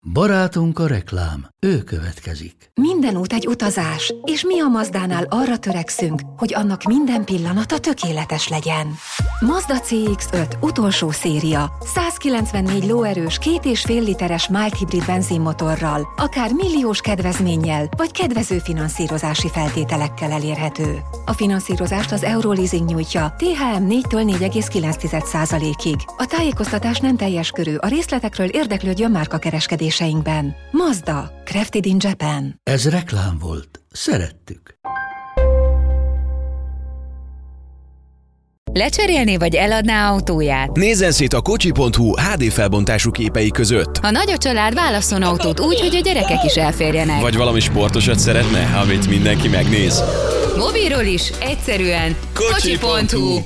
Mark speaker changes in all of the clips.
Speaker 1: Barátunk a reklám, ő következik.
Speaker 2: Minden út egy utazás, és mi a Mazdánál arra törekszünk, hogy annak minden pillanata tökéletes legyen. Mazda CX-5 utolsó széria, 194 lóerős 2,5 literes mild hibrid benzinmotorral, akár milliós kedvezménnyel, vagy kedvező finanszírozási feltételekkel elérhető. A finanszírozást az Euroleasing nyújtja, THM 4-től 4,9%-ig. A tájékoztatás nem teljes körű, a részletekről érdeklődjön márkakereskedéseinkben. Mazda, crafted in Japan.
Speaker 1: Ez reklám volt. Szerettük.
Speaker 3: Lecserélné vagy eladná autóját?
Speaker 4: Nézzen szét a kocsi.hu HD felbontású képei között.
Speaker 3: Ha nagy a család, válasszon autót úgy, hogy a gyerekek is elférjenek.
Speaker 4: Vagy valami sportosat szeretne, amit mindenki megnéz.
Speaker 3: Mobilról is, egyszerűen kocsi.hu.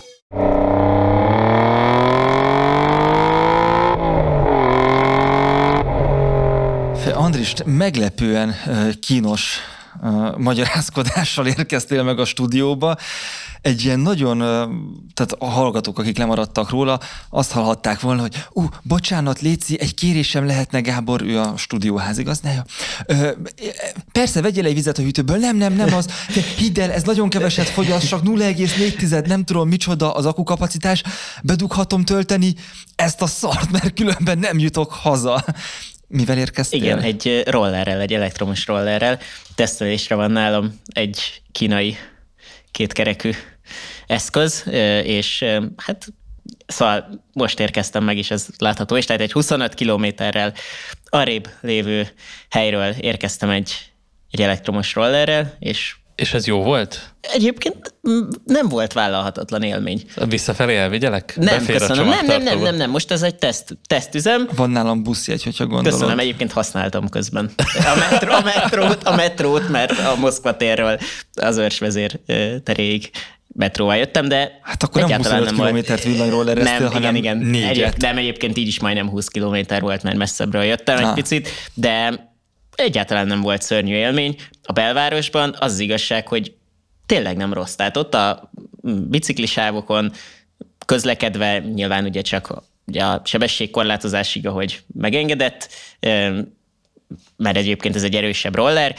Speaker 5: Andris, meglepően kínos magyarázkodással érkeztél meg a stúdióba. Egy ilyen nagyon, tehát a hallgatók, akik lemaradtak róla, azt hallhatták volna, hogy bocsánat, léci, egy kérésem lehetne, Gábor, ő a stúdióházigazdája. Persze, vegyél egy vizet a hűtőből. Nem az. Hidd el, ez nagyon keveset fogyaszt, csak 0,4, nem tudom micsoda az akkukapacitás. Bedughatom tölteni ezt a szart, mert különben nem jutok haza. Mivel érkeztél?
Speaker 6: Igen, egy rollerrel, egy elektromos rollerrel. Tesztelésre van nálam egy kínai kétkerekű eszköz, és hát szóval most érkeztem meg, és ez látható is, tehát egy 25 kilométerrel arrébb lévő helyről érkeztem egy elektromos rollerrel,
Speaker 7: És ez jó volt?
Speaker 6: Egyébként nem volt vállalhatatlan élmény.
Speaker 7: Visszafelé elvigyelek?
Speaker 6: Nem, köszönöm. Nem. Most ez egy tesztüzem.
Speaker 5: Van nálam buszjegy, hogyha gondolod.
Speaker 6: Köszönöm, egyébként használtam közben a metrót, mert a Moszkva térről az Őrsvezér teréig metróval jöttem, de
Speaker 5: hát akkor nem 25 kilométert villanyról eresztél, hanem
Speaker 6: igen.
Speaker 5: 4-et.
Speaker 6: Nem, egyébként így is majdnem 20 kilométer volt, mert messzebbről jöttem egy picit, de egyáltalán nem volt szörnyű élmény. A belvárosban az igazság, hogy tényleg nem rossz. Tehát ott a biciklisávokon közlekedve nyilván ugye csak ugye a sebességkorlátozásig, ahogy megengedett, mert egyébként ez egy erősebb roller,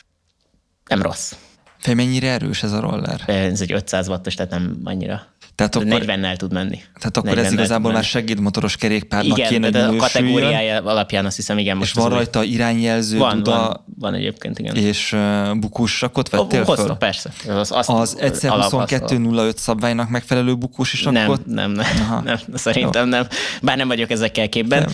Speaker 6: nem rossz.
Speaker 5: Mennyire erős ez a roller?
Speaker 6: Ez egy 500 wattos, tehát nem annyira.
Speaker 5: Tehát akkor,
Speaker 6: 40-nel tud menni.
Speaker 5: Tehát akkor ez igazából már segédmotoros kerékpárnak kéne, hogy
Speaker 6: a kategóriája alapján azt hiszem, igen.
Speaker 5: És van rajta irányjelző,
Speaker 6: van egyébként, igen.
Speaker 5: És bukósrakot vettél föl?
Speaker 6: Hoztam, persze.
Speaker 5: Az egyszer 22.05 szabványnak megfelelő bukós is rakott?
Speaker 6: Nem, szerintem nem. Bár nem vagyok ezekkel képben.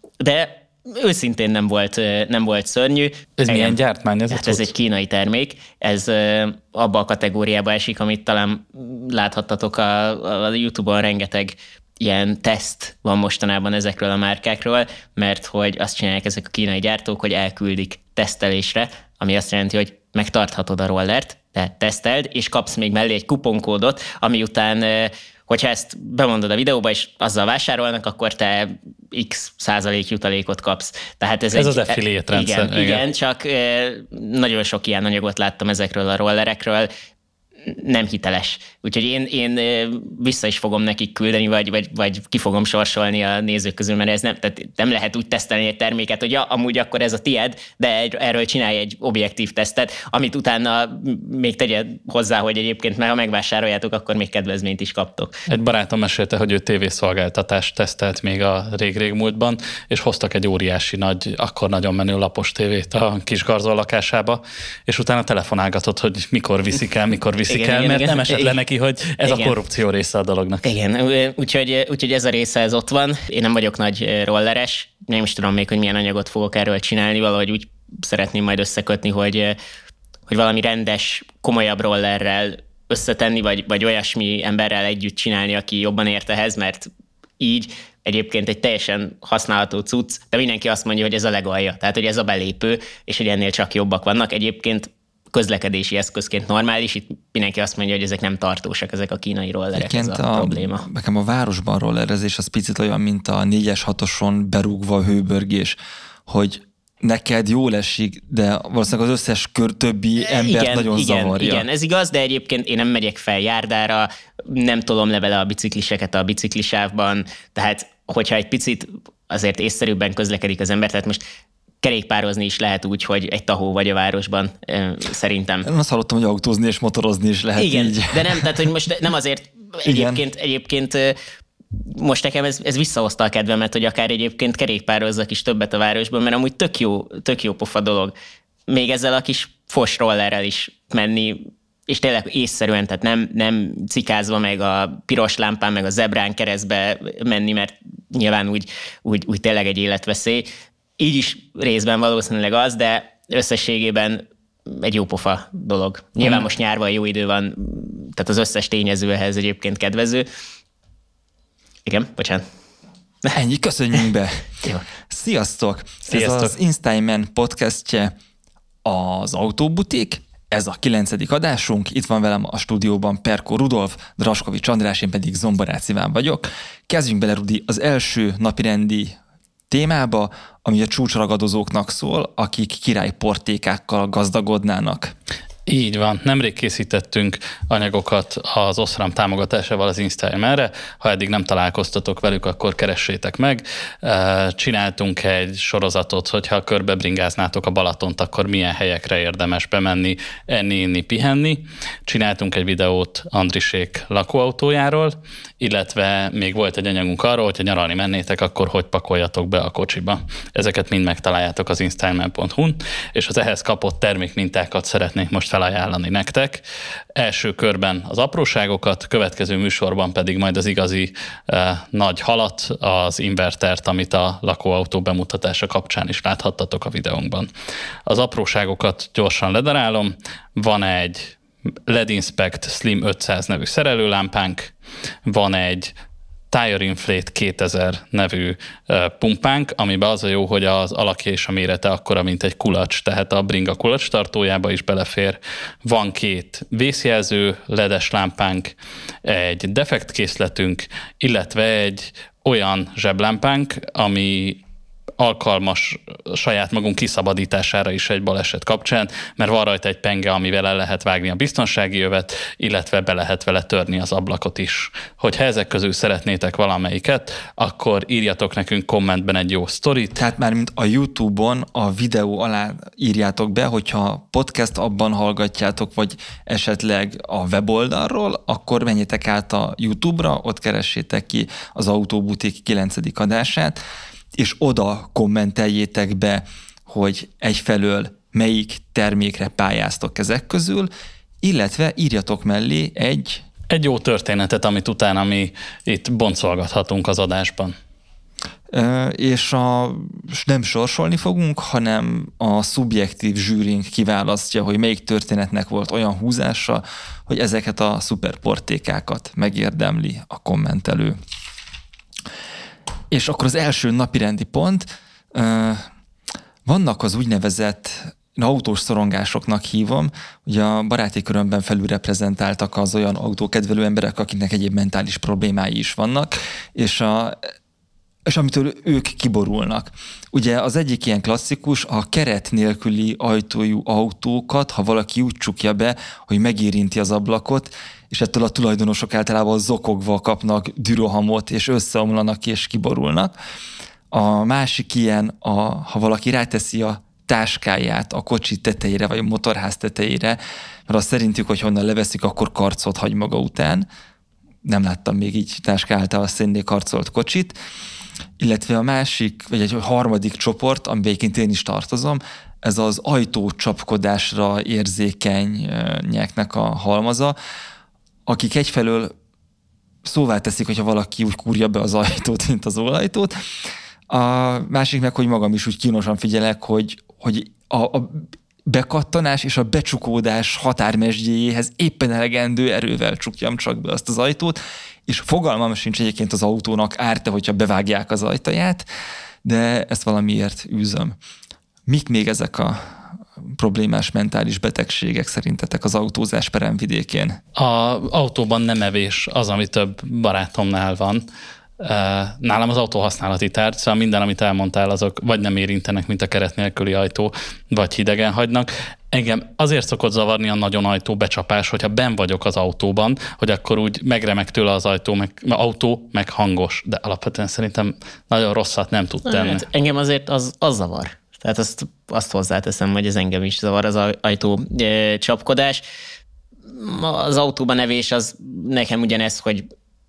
Speaker 6: De őszintén nem volt szörnyű.
Speaker 7: Ez milyen gyártmány?
Speaker 6: Ez egy kínai termék. Ez abba a kategóriába esik, amit talán láthattatok a YouTube-on, rengeteg ilyen teszt van mostanában ezekről a márkákról, mert hogy azt csinálják ezek a kínai gyártók, hogy elküldik tesztelésre, ami azt jelenti, hogy megtarthatod a rollert, de teszteld, és kapsz még mellé egy kuponkódot, ami után hogyha ezt bemondod a videóba, és azzal vásárolnak, akkor te x % jutalékot kapsz. Tehát ez
Speaker 7: az affiliate rendszer.
Speaker 6: Igen, csak nagyon sok ilyen anyagot láttam ezekről a rollerekről, nem hiteles. Úgyhogy én vissza is fogom nekik küldeni, vagy ki fogom sorsolni a nézők közül, mert ez nem lehet úgy tesztelni egy terméket, hogy amúgy akkor ez a tied, de erről csinálj egy objektív tesztet, amit utána még tegye hozzá, hogy egyébként ha megvásároljátok, akkor még kedvezményt is kaptok.
Speaker 7: Egy barátom mesélte, hogy ő tévészolgáltatást tesztelt még a rég múltban, és hoztak egy óriási nagy, akkor nagyon menő lapos tévét a kis garzon lakásába, és utána telefonálgatott, hogy mikor viszik el, mert nem esett le neki, hogy ez a korrupció része a dolognak.
Speaker 6: Igen, úgyhogy ez a része ez ott van. Én nem vagyok nagy rolleres, nem is tudom még, hogy milyen anyagot fogok erről csinálni, valahogy úgy szeretném majd összekötni, hogy valami rendes, komolyabb rollerrel összetenni, vagy olyasmi emberrel együtt csinálni, aki jobban ért ehhez, mert így egyébként egy teljesen használható cucc, de mindenki azt mondja, hogy ez a legalja, tehát hogy ez a belépő, és hogy ennél csak jobbak vannak. Egyébként közlekedési eszközként normális, itt mindenki azt mondja, hogy ezek nem tartósak, ezek a kínai rollerek, ez a probléma.
Speaker 5: Nekem a városban rollerezés az picit olyan, mint a 4-es 6-oson berúgva a hőbörgés, hogy neked jól esik, de valószínűleg az összes többi embert nagyon zavarja.
Speaker 6: Igen, ez igaz, de egyébként én nem megyek fel járdára, nem tolom le vele a bicikliseket a biciklisávban, tehát hogyha egy picit azért észszerűbben közlekedik az ember, tehát most kerékpározni is lehet úgy, hogy egy tahó vagy a városban, szerintem.
Speaker 5: Én azt hallottam, hogy autózni és motorozni is lehet.
Speaker 6: Igen,
Speaker 5: így.
Speaker 6: de nem, tehát hogy most nem azért egyébként most nekem ez visszahozta a kedvemet, hogy akár egyébként kerékpározzak is többet a városban, mert amúgy tök jó pofa dolog. Még ezzel a kis fos rollerrel is menni, és tényleg észszerűen, tehát nem cikázva meg a piros lámpán, meg a zebrán keresztbe menni, mert nyilván úgy tényleg egy életveszély. Így is részben valószínűleg az, de összességében egy jó pofa dolog. Nyilván most nyárban jó idő van, tehát az összes tényező ehhez egyébként kedvező. Igen, bocsánat.
Speaker 5: Ennyi, köszönjünk be.
Speaker 6: Jó.
Speaker 5: Sziasztok! Ez az Instagram podcastje az Autóbutik. Ez a 9. adásunk. Itt van velem a stúdióban Perko Rudolf, Draskovics András, én pedig Zomborác Iván vagyok. Kezdjünk bele, Rudi, az első napirendi témába, ami a csúcsragadozóknak szól, akik királyportékákkal gazdagodnának.
Speaker 7: Így van. Nemrég készítettünk anyagokat az Osram támogatásával az Instagramre. Ha eddig nem találkoztatok velük, akkor keressétek meg. Csináltunk egy sorozatot, hogyha körbebringáznátok a Balatont, akkor milyen helyekre érdemes bemenni, enni, inni, pihenni. Csináltunk egy videót Andrisék lakóautójáról, illetve még volt egy anyagunk arról, hogyha nyaralni mennétek, akkor hogy pakoljatok be a kocsiba. Ezeket mind megtaláljátok az instagram.hu-n, és az ehhez kapott termékmintákat szeretnék most felajánlani nektek. Első körben az apróságokat, következő műsorban pedig majd az igazi nagy halat, az invertert, amit a lakóautó bemutatása kapcsán is láthattatok a videónkban. Az apróságokat gyorsan ledarálom. Van egy LED Inspect Slim 500 nevű szerelőlámpánk, van egy Tire Inflate 2000 nevű pumpánk, amiben az a jó, hogy az alakja és a mérete akkora, mint egy kulacs, tehát a bringa kulacs tartójába is belefér. Van 2 vészjelző LED-es lámpánk, egy defektkészletünk, illetve egy olyan zseblámpánk, ami alkalmas saját magunk kiszabadítására is egy baleset kapcsán, mert van rajta egy penge, amivel el lehet vágni a biztonsági övet, illetve be lehet vele törni az ablakot is. Hogyha ezek közül szeretnétek valamelyiket, akkor írjatok nekünk kommentben egy jó sztorit.
Speaker 5: Tehát már mint a YouTube-on a videó alá írjátok be, hogyha podcast abban hallgatjátok, vagy esetleg a weboldalról, akkor menjetek át a YouTube-ra, ott keressétek ki az Autóbutik 9. adását, és oda kommenteljétek be, hogy egyfelől melyik termékre pályáztok ezek közül, illetve írjatok mellé egy
Speaker 7: jó történetet, amit utána mi itt boncolgathatunk az adásban.
Speaker 5: És nem sorsolni fogunk, hanem a szubjektív zsűrink kiválasztja, hogy melyik történetnek volt olyan húzása, hogy ezeket a szuperportékákat megérdemli a kommentelő. És akkor az első napirendi pont, vannak az úgynevezett autós szorongásoknak hívom, ugye a baráti körömben felülreprezentáltak az olyan autókedvelő emberek, akiknek egyéb mentális problémái is vannak, és amitől ők kiborulnak. Ugye az egyik ilyen klasszikus, a keret nélküli ajtójú autókat, ha valaki úgy csukja be, hogy megérinti az ablakot, és ettől a tulajdonosok általában zokogva kapnak dürohamot, és összeomlanak és kiborulnak. A másik ilyen, ha valaki ráteszi a táskáját a kocsi tetejére, vagy a motorház tetejére, mert azt szerintük, hogy honnan leveszik, akkor karcot hagy maga után. Nem láttam még így táska által szénné karcolt kocsit. Illetve a másik, vagy egy harmadik csoport, amiben egyébként én is tartozom, ez az ajtócsapkodásra érzékenyeknek a halmaza, akik egyfelől szóvá teszik, hogyha valaki úgy kúrja be az ajtót, mint az ólajtót. A másik meg, hogy magam is úgy kínosan figyelek, hogy a bekattanás és a becsukódás határmesdjéjéhez éppen elegendő erővel csukjam csak be azt az ajtót, és fogalmam sincs egyébként az autónak árt-e, hogyha bevágják az ajtaját, de ezt valamiért űzöm. Mik még ezek a problémás mentális betegségek szerintetek az autózás peremvidékén?
Speaker 7: Az autóban nem evés az, ami több barátomnál van. Nálam az autó használati tárgy, szóval minden, amit elmondtál, azok vagy nem érintenek, mint a keret nélküli ajtó, vagy hidegen hagynak. Engem azért szokott zavarni a nagyon ajtó becsapás, hogyha benn vagyok az autóban, hogy akkor úgy megremeg tőle az autó, meg hangos, de alapvetően szerintem nagyon rosszat nem tud tenni.
Speaker 6: Hát engem azért az zavar. Tehát azt hozzáteszem, hogy ez engem is zavar, az ajtó csapkodás. Az autóban evés az nekem ugyanez, hogy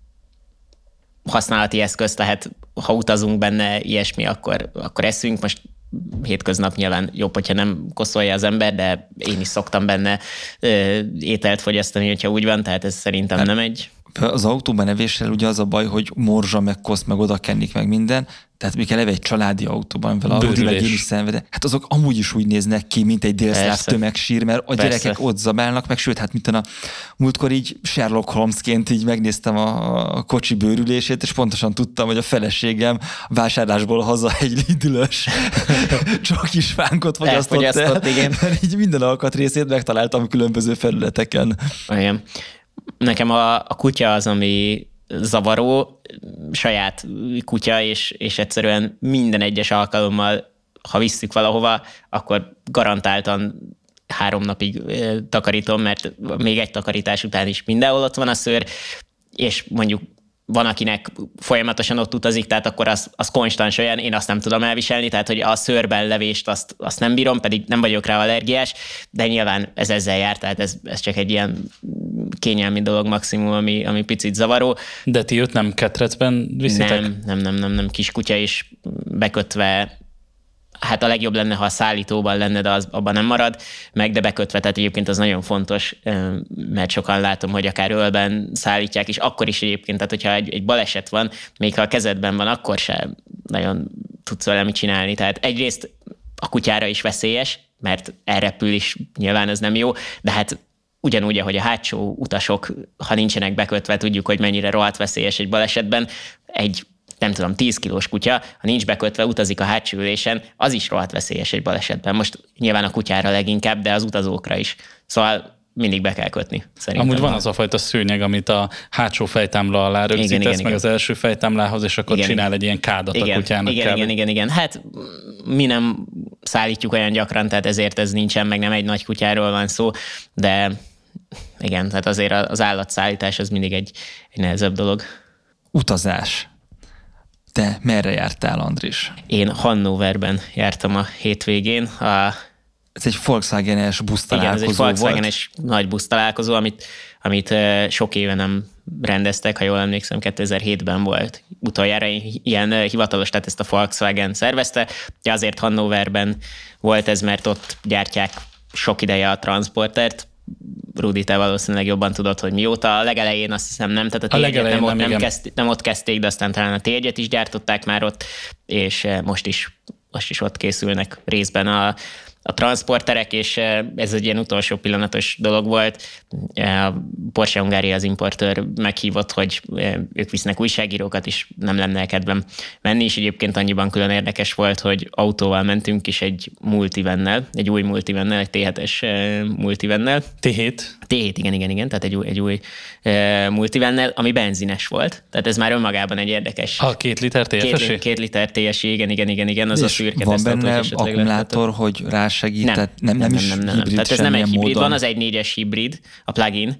Speaker 6: használati eszköz, tehát ha utazunk benne ilyesmi, akkor eszünk. Most hétköznap nyilván jobb, hogyha nem koszolja az ember, de én is szoktam benne ételt fogyasztani, hogyha úgy van, tehát ez szerintem nem egy...
Speaker 5: Az autóban evéssel ugye az a baj, hogy morzsa, meg kosz, meg oda kennik, meg minden, tehát még eleve egy családi autóban, mivel a Rudi meg én is szenvedek. Hát azok amúgy is úgy néznek ki, mint egy délszláv tömegsír, mert a gyerekek ott zabálnak, meg sőt, hát mint a múltkor így Sherlock Holmesként így megnéztem a kocsi bőrülését, és pontosan tudtam, hogy a feleségem vásárlásból haza egy Lidl-ös csokis fánkot fogyasztott el,
Speaker 6: igen.
Speaker 5: Mert így minden alkatrészét megtaláltam különböző felületeken.
Speaker 6: Igen. Nekem a kutya az, ami zavaró, saját kutya, és egyszerűen minden egyes alkalommal, ha visszük valahova, akkor garantáltan 3 napig takarítom, mert még egy takarítás után is mindenhol ott van a szőr, és mondjuk van, akinek folyamatosan ott utazik, tehát akkor az konstans olyan, én azt nem tudom elviselni, tehát hogy a szőrben levést azt nem bírom, pedig nem vagyok rá allergiás, de nyilván ez ezzel jár, tehát ez csak egy ilyen kényelmi dolog maximum, ami picit zavaró.
Speaker 7: De ti őt nem ketrecben viszitek?
Speaker 6: Nem, kiskutya is bekötve. Hát a legjobb lenne, ha a szállítóban lenne, de abban nem marad meg, de bekötve, tehát egyébként az nagyon fontos, mert sokan látom, hogy akár ölben szállítják, és akkor is egyébként, tehát hogyha egy baleset van, még ha a kezedben van, akkor sem nagyon tudsz vele mit csinálni. Tehát egyrészt a kutyára is veszélyes, mert elrepül is, nyilván ez nem jó, de hát ugyanúgy, ahogy a hátsó utasok, ha nincsenek bekötve, tudjuk, hogy mennyire rohadt veszélyes egy balesetben, egy 10 kilós kutya, ha nincs bekötve, utazik a hátsó ülésen, az is rohadt veszélyes egy balesetben. Most nyilván a kutyára leginkább, de az utazókra is. Szóval mindig be kell kötni, szerintem.
Speaker 7: Amúgy van az a fajta szőnyeg, amit a hátsó fejtámla alá rögzítesz, meg az első fejtámlához, és akkor csinál egy ilyen kádat a kutyának.
Speaker 6: Igen. Hát mi nem szállítjuk olyan gyakran, tehát ezért ez nincsen, meg nem egy nagy kutyáról van szó, de igen, tehát azért az állatszállítás az mindig egy nehezebb dolog.
Speaker 5: Utazás. Te merre jártál, Andris?
Speaker 6: Én Hannoverben jártam a hétvégén.
Speaker 5: Ez egy Volkswagen-es busztalálkozó volt.
Speaker 6: Igen, ez egy Volkswagen-es nagy busztalálkozó, amit sok éve nem rendeztek, ha jól emlékszem, 2007-ben volt utoljára ilyen hivatalos, tehát ezt a Volkswagen szervezte. Azért Hannoverben volt ez, mert ott gyártják sok ideje a Transportert. Rudi, te valószínűleg jobban tudod, hogy mióta. A legelején azt hiszem nem, tehát a térgyet nem ott kezdték, de aztán talán a térgyet is gyártották már ott, és most is ott készülnek részben a transporterek, és ez egy ilyen utolsó pillanatos dolog volt. A Porsche Hungária az importőr meghívott, hogy ők visznek újságírókat, és nem lenne kedvem menni, és egyébként annyiban külön érdekes volt, hogy autóval mentünk is egy multivennel, egy új multivennel, egy T7-es multivennel.
Speaker 7: T7?
Speaker 6: T7, igen, tehát egy új multivennel, ami benzines volt. Tehát ez már önmagában egy érdekes.
Speaker 7: A 2 liter TFS-é?
Speaker 6: 2 liter TSI, igen, az a szürke
Speaker 5: van benne akkumulátor, hogy rásegít? Nem.
Speaker 6: Tehát ez nem egy hibrid, van az 1.4-es hibrid, a plug-in,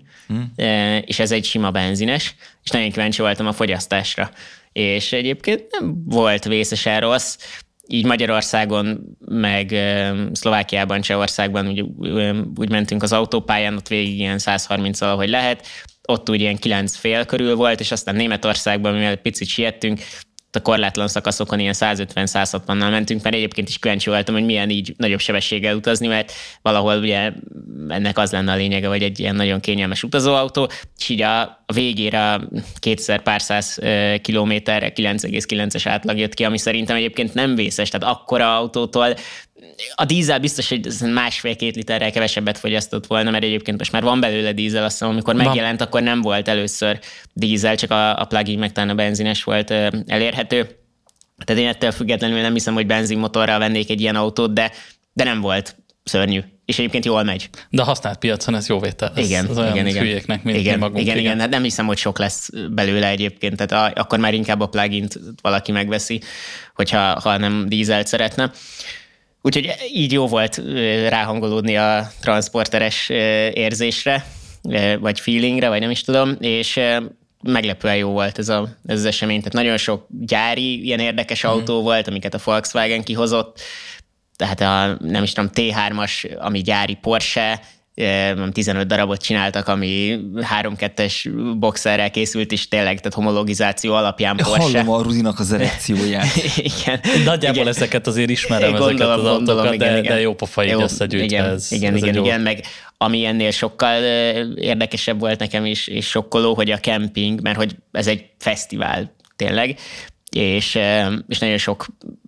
Speaker 6: és ez egy sima benzines, és nagyon kíváncsi voltam a fogyasztásra. És egyébként nem volt vészesen rossz, így Magyarországon, meg Szlovákiában, Csehországban úgy mentünk az autópályán, ott végig ilyen 130 valahogy lehet, ott úgy ilyen 9,5 körül volt, és aztán Németországban, mivel picit siettünk, a korlátlan szakaszokon ilyen 150-160-nal mentünk, mert egyébként is kíváncsi voltam, hogy milyen így nagyobb sebességgel utazni, mert valahol ugye ennek az lenne a lényege, hogy egy ilyen nagyon kényelmes utazóautó, és így a végére 2000 pár száz kilométerre 9,9-es átlag jött ki, ami szerintem egyébként nem vészes, tehát akkora autótól a dízel biztos, hogy 1,5-2 literrel kevesebbet fogyasztott volna, mert egyébként most már van belőle dízel, azt hiszem, amikor megjelent, akkor nem volt először dízel, csak a plug-in meg talán a benzines volt elérhető. Tehát én ettől függetlenül nem hiszem, hogy benzinmotorral vennék egy ilyen autót, de nem volt szörnyű. És egyébként jól megy.
Speaker 7: De a használt piacon ez jó vétel.
Speaker 6: Igen.
Speaker 7: Hülyéknek, mint mi magunk.
Speaker 6: Igen. Hát nem hiszem, hogy sok lesz belőle egyébként. Tehát akkor már inkább a plug-int valaki megveszi, hogyha nem dízelt szeretne. Úgyhogy így jó volt ráhangolódni a transporteres érzésre, vagy feelingre, vagy nem is tudom, és meglepően jó volt ez az esemény. Tehát nagyon sok gyári, ilyen érdekes autó volt, amiket a Volkswagen kihozott, tehát nem is tudom, T3-as, ami gyári Porsche, 15 darabot csináltak, ami 3-2-es boxerrel készült, és tényleg, tehát homologizáció alapján Porsche.
Speaker 5: Hallom a Rudinak az erekcióját.
Speaker 6: Igen.
Speaker 7: Nagyjából igen. Ezeket azért ismerem, ezeket az autókat, de jó pofa így összegyűjtve.
Speaker 6: Igen, meg ami ennél sokkal érdekesebb volt nekem is, és sokkoló, hogy a kemping, mert hogy ez egy fesztivál tényleg, és nagyon sok...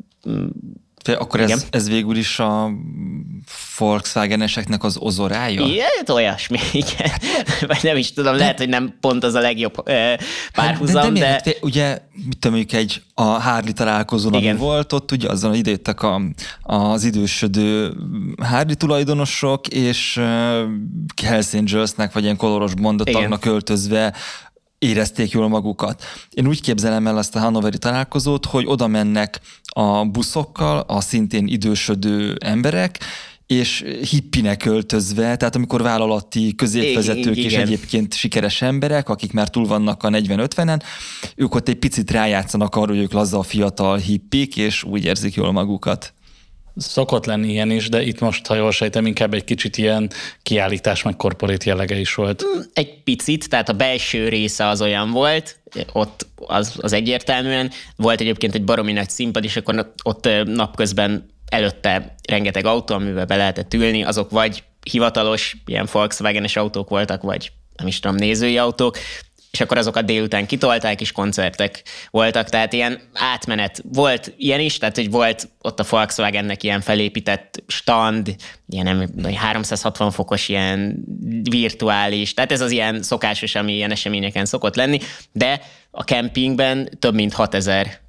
Speaker 5: Akkor ez végül is a Volkswagen-eseknek az ozorája?
Speaker 6: Igen, olyasmi, igen. Vagy nem is tudom, lehet, hogy nem pont az a legjobb párhuzam, de...
Speaker 5: Ugye, mit tudom, a Harley találkozón, ami volt ott, ugye azon ide jöttek az idősödő Harley tulajdonosok, és Hells Angelsnek, vagy ilyen koloros mondatagnak öltözve érezték jól magukat. Én úgy képzelem el azt a hannoveri találkozót, hogy oda mennek a buszokkal a szintén idősödő emberek, és hippinek öltözve, tehát amikor vállalati középvezetők és egyébként sikeres emberek, akik már túl vannak a 40-50-en, ők ott egy picit rájátszanak arra, hogy ők laza fiatal hippik, és úgy érzik jól magukat.
Speaker 7: Szokott lenni ilyen is, de itt most, ha jól sejtem, inkább egy kicsit ilyen kiállítás, meg korporét jellege is volt.
Speaker 6: Egy picit, tehát a belső része az olyan volt, ott az egyértelműen. Volt egyébként egy baromi nagy színpad, és akkor ott napközben előtte rengeteg autó, amivel be lehetett ülni, azok vagy hivatalos, ilyen Volkswagen-es autók voltak, vagy nem is tudom, nézői autók, és akkor azokat délután kitolták, és koncertek voltak, tehát ilyen átmenet volt ilyen is, tehát hogy volt ott a Volkswagennek ilyen felépített stand, ilyen 360 fokos ilyen virtuális, tehát ez az ilyen szokásos, ami ilyen eseményeken szokott lenni, de a kempingben több mint 6000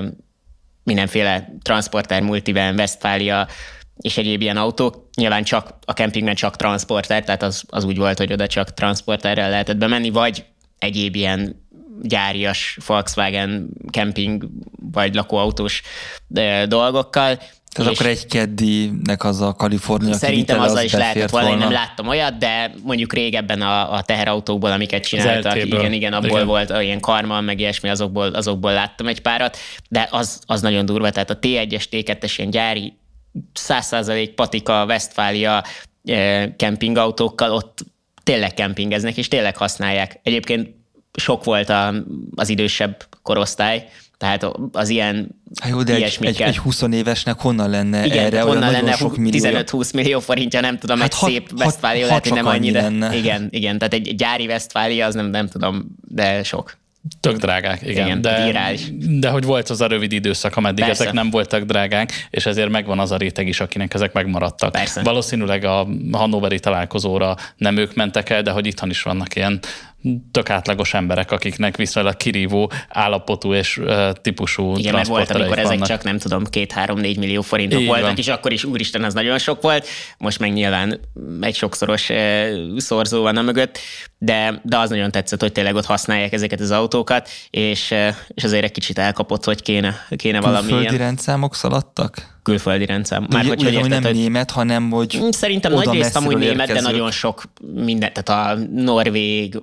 Speaker 6: mindenféle transporter, multivan, Westfalia és egyéb ilyen autók. Nyilván csak a kempingben csak transporter, tehát az úgy volt, hogy oda csak transporterrel lehetett bemenni, vagy egyéb ilyen gyárias Volkswagen camping vagy lakóautós dolgokkal.
Speaker 5: Tehát akkor egy Caddy-nek az a Kalifornia
Speaker 6: szerintem azzal is lehetett volna, én nem láttam olyat, de mondjuk régebben a teherautókból, amiket csináltak, igen, abból volt ilyen Karman, meg ilyesmi, azokból láttam egy párat, de az nagyon durva, tehát a T1-es, T2-es ilyen gyári 100% patika, Westfalia kempingautókkal ott tényleg kempingeznek, és tényleg használják. Egyébként sok volt az idősebb korosztály, tehát az ilyen
Speaker 5: jó, de egy 20 évesnek honnan lenne erre?
Speaker 6: Honnan lenne 15-20 millió forintja, nem tudom, egy szép Westfalia lehet, hogy nem annyi, de igen, tehát egy gyári Westfalia, az nem tudom, de sok.
Speaker 7: Tök drágák, igen. De hogy volt az a rövid időszak, ameddig ezek nem voltak drágák, és ezért megvan az a réteg is, akinek ezek megmaradtak.
Speaker 6: Persze.
Speaker 7: Valószínűleg a hannoveri találkozóra nem ők mentek el, de hogy itthon is vannak ilyen tök átlagos emberek, akiknek viszonylag kirívó állapotú és típusú
Speaker 6: igen, mert volt, amikor
Speaker 7: vannak.
Speaker 6: ezek csak nem tudom, 2-3-4 millió forintok voltak, és akkor is úristen, az nagyon sok volt. Most meg nyilván egy sokszoros szorzó van a mögött, de az nagyon tetszett, hogy tényleg ott használják ezeket az autókat, és azért egy kicsit elkapott, hogy kéne valami ilyen.
Speaker 5: Külföldi rendszámok szaladtak?
Speaker 6: Külföldi rendszám.
Speaker 5: Már hogy nem német, hanem hogy
Speaker 6: szerintem nagy részt amúgy német, de nagyon sok minden, tehát a norvég,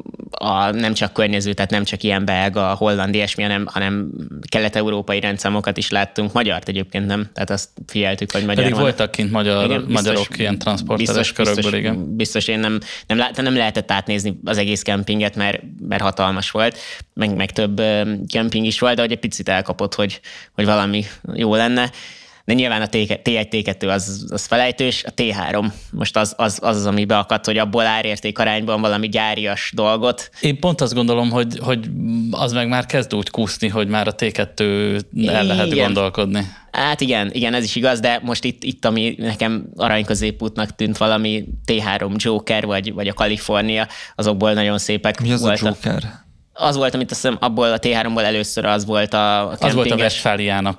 Speaker 6: nem csak környező, tehát nem csak ilyen belga, a holland, ilyesmi, hanem kelet-európai rendszámokat is láttunk. Magyart egyébként nem, tehát azt figyeltük, hogy magyar
Speaker 7: pedig van. Voltak kint magyarok ilyen transporteres körökből, igen.
Speaker 6: Biztos én nem lehetett átnézni az egész kempinget, mert hatalmas volt, meg több kemping is volt, de hogy egy picit elkapott, hogy valami jó lenne. De nyilván a T1, T2 az felejtős, a T3 most az, ami beakadt, hogy abból árérték arányban valami gyárias dolgot.
Speaker 7: Én pont azt gondolom, hogy az meg már kezd úgy kúszni, hogy már a T2 el lehet gondolkodni.
Speaker 6: Hát igen, ez is igaz, de most itt ami nekem aranyközépútnak tűnt valami T3 Joker, vagy a California, azokból nagyon szépek voltak.
Speaker 5: Mi az a Joker?
Speaker 6: Az volt, amit azt hiszem, abból a T3-ból először az volt a kempinges.
Speaker 7: Az volt a Westfáliának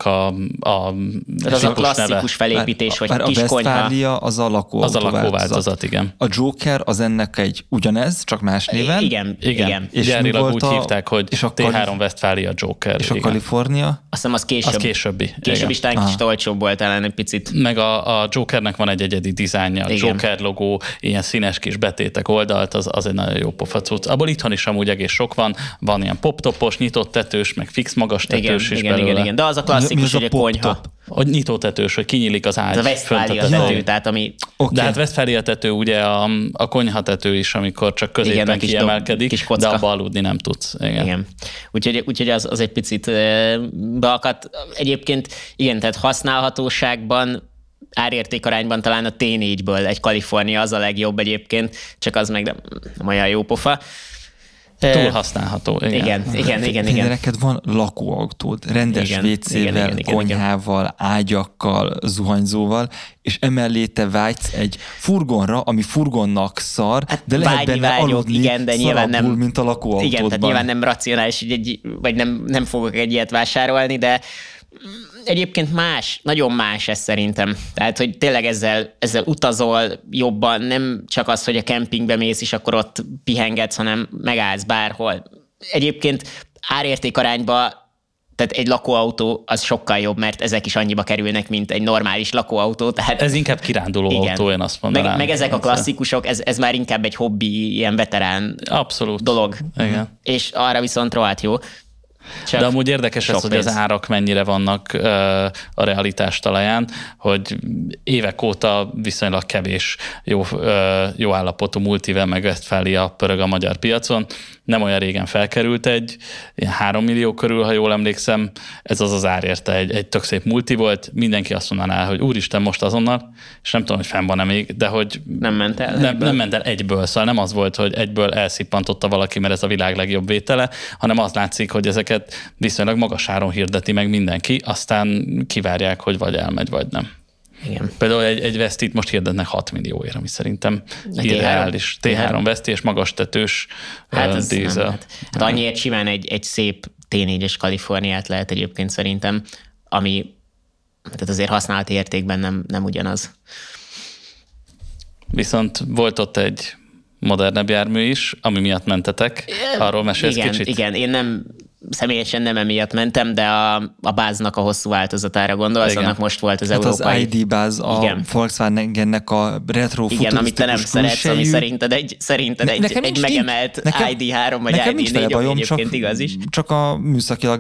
Speaker 6: az a klasszikus felépítés, hogy kis konyha.
Speaker 5: A Westfália az a lakóváltozat,
Speaker 7: igen.
Speaker 5: A Joker az ennek egy ugyanez, csak más néven.
Speaker 6: Igen.
Speaker 7: És gyárilag úgy hívták, hogy T3 Westfália Joker.
Speaker 5: És a California?
Speaker 6: Azt hiszem, az későbbi. Később is talán kicsit olcsóbb volt talán egy picit.
Speaker 7: Meg a Jokernek van egy egyedi dizájnja. A Joker logó, ilyen színes kis betétek oldalt, az egy nagyon jó pofa cucc. Abból itthon is amúgy egész sok van. van ilyen poptopos, nyitott tetős, meg fix magas tetős is belőle.
Speaker 6: Igen. De az a klasszikus, hogy a konyha.
Speaker 7: A nyitott tetős, hogy kinyilik az ágy.
Speaker 6: Ez a Westfália tető, tehát ami...
Speaker 7: Okay. De hát Westfália tető ugye a konyhatető is, amikor csak középen kiemelkedik, de abba aludni nem tudsz. Igen.
Speaker 6: Úgyhogy az egy picit beakadt. Egyébként igen, tehát használhatóságban, árértékarányban talán a T4-ből egy Kalifornia az a legjobb egyébként, csak az meg nem olyan jó pofa.
Speaker 7: Túl használható.
Speaker 6: Igen.
Speaker 5: Neked van lakóautód, rendes WC-vel, konyhával, ágyakkal, zuhanyzóval, és emellé te vágysz egy furgonra, ami furgonnak szar, de lehet benne aludni
Speaker 6: de nyilván nem,
Speaker 5: mint a lakóautódban.
Speaker 6: Igen, tehát nyilván nem racionális, vagy nem fogok egy ilyet vásárolni, de egyébként nagyon más ez szerintem. Tehát, hogy tényleg ezzel utazol jobban, nem csak az, hogy a kempingbe mész, és akkor ott pihengetsz, hanem megállsz bárhol. Egyébként árértékarányban, tehát egy lakóautó az sokkal jobb, mert ezek is annyiba kerülnek, mint egy normális lakóautó. Tehát
Speaker 7: ez inkább kiránduló autó, én azt mondanám.
Speaker 6: Meg ezek a klasszikusok, ez már inkább egy hobbi, ilyen veterán dolog.
Speaker 7: Igen.
Speaker 6: És arra viszont rohadt jó.
Speaker 7: Csak de amúgy érdekes ez, hogy az árak mennyire vannak a realitás talaján, hogy évek óta viszonylag kevés jó állapotú multivel meg Westfália pörög a magyar piacon. Nem olyan régen felkerült egy 3 millió körül, ha jól emlékszem, ez az ár érte, egy tök szép multi volt, mindenki azt mondaná, hogy úristen, most azonnal, és nem tudom, hogy fenn van-e még, de hogy
Speaker 6: nem ment el.
Speaker 7: Nem ment el egyből, szóval nem az volt, hogy egyből elszippantotta valaki, mert ez a világ legjobb vétele, hanem az látszik, hogy ezeket viszonylag magas áron hirdeti meg mindenki, aztán kivárják, hogy vagy elmegy, vagy nem.
Speaker 6: Igen.
Speaker 7: Például egy Vestit most hirdetnek 6 millióért, ami szerintem irreális. T3 Vesti és magas tetős dízel.
Speaker 6: Hát annyiért simán egy szép T4-es Kaliforniát lehet egyébként szerintem, ami tehát azért használati értékben nem ugyanaz.
Speaker 7: Viszont volt ott egy modernebb jármű is, ami miatt mentetek. Arról mesélsz kicsit?
Speaker 6: Igen, én személyesen nem emiatt mentem, de a báznak a hosszú változatára gondolsz, igen. Annak most volt az európai...
Speaker 5: Az ID báz, a Volkswagennek a retro futurisztikus.
Speaker 6: Igen, amit te nem szeretsz, ami szerinted egy megemelt ID3 vagy ID4, ami egyébként igaz is.
Speaker 5: Csak a műszakilag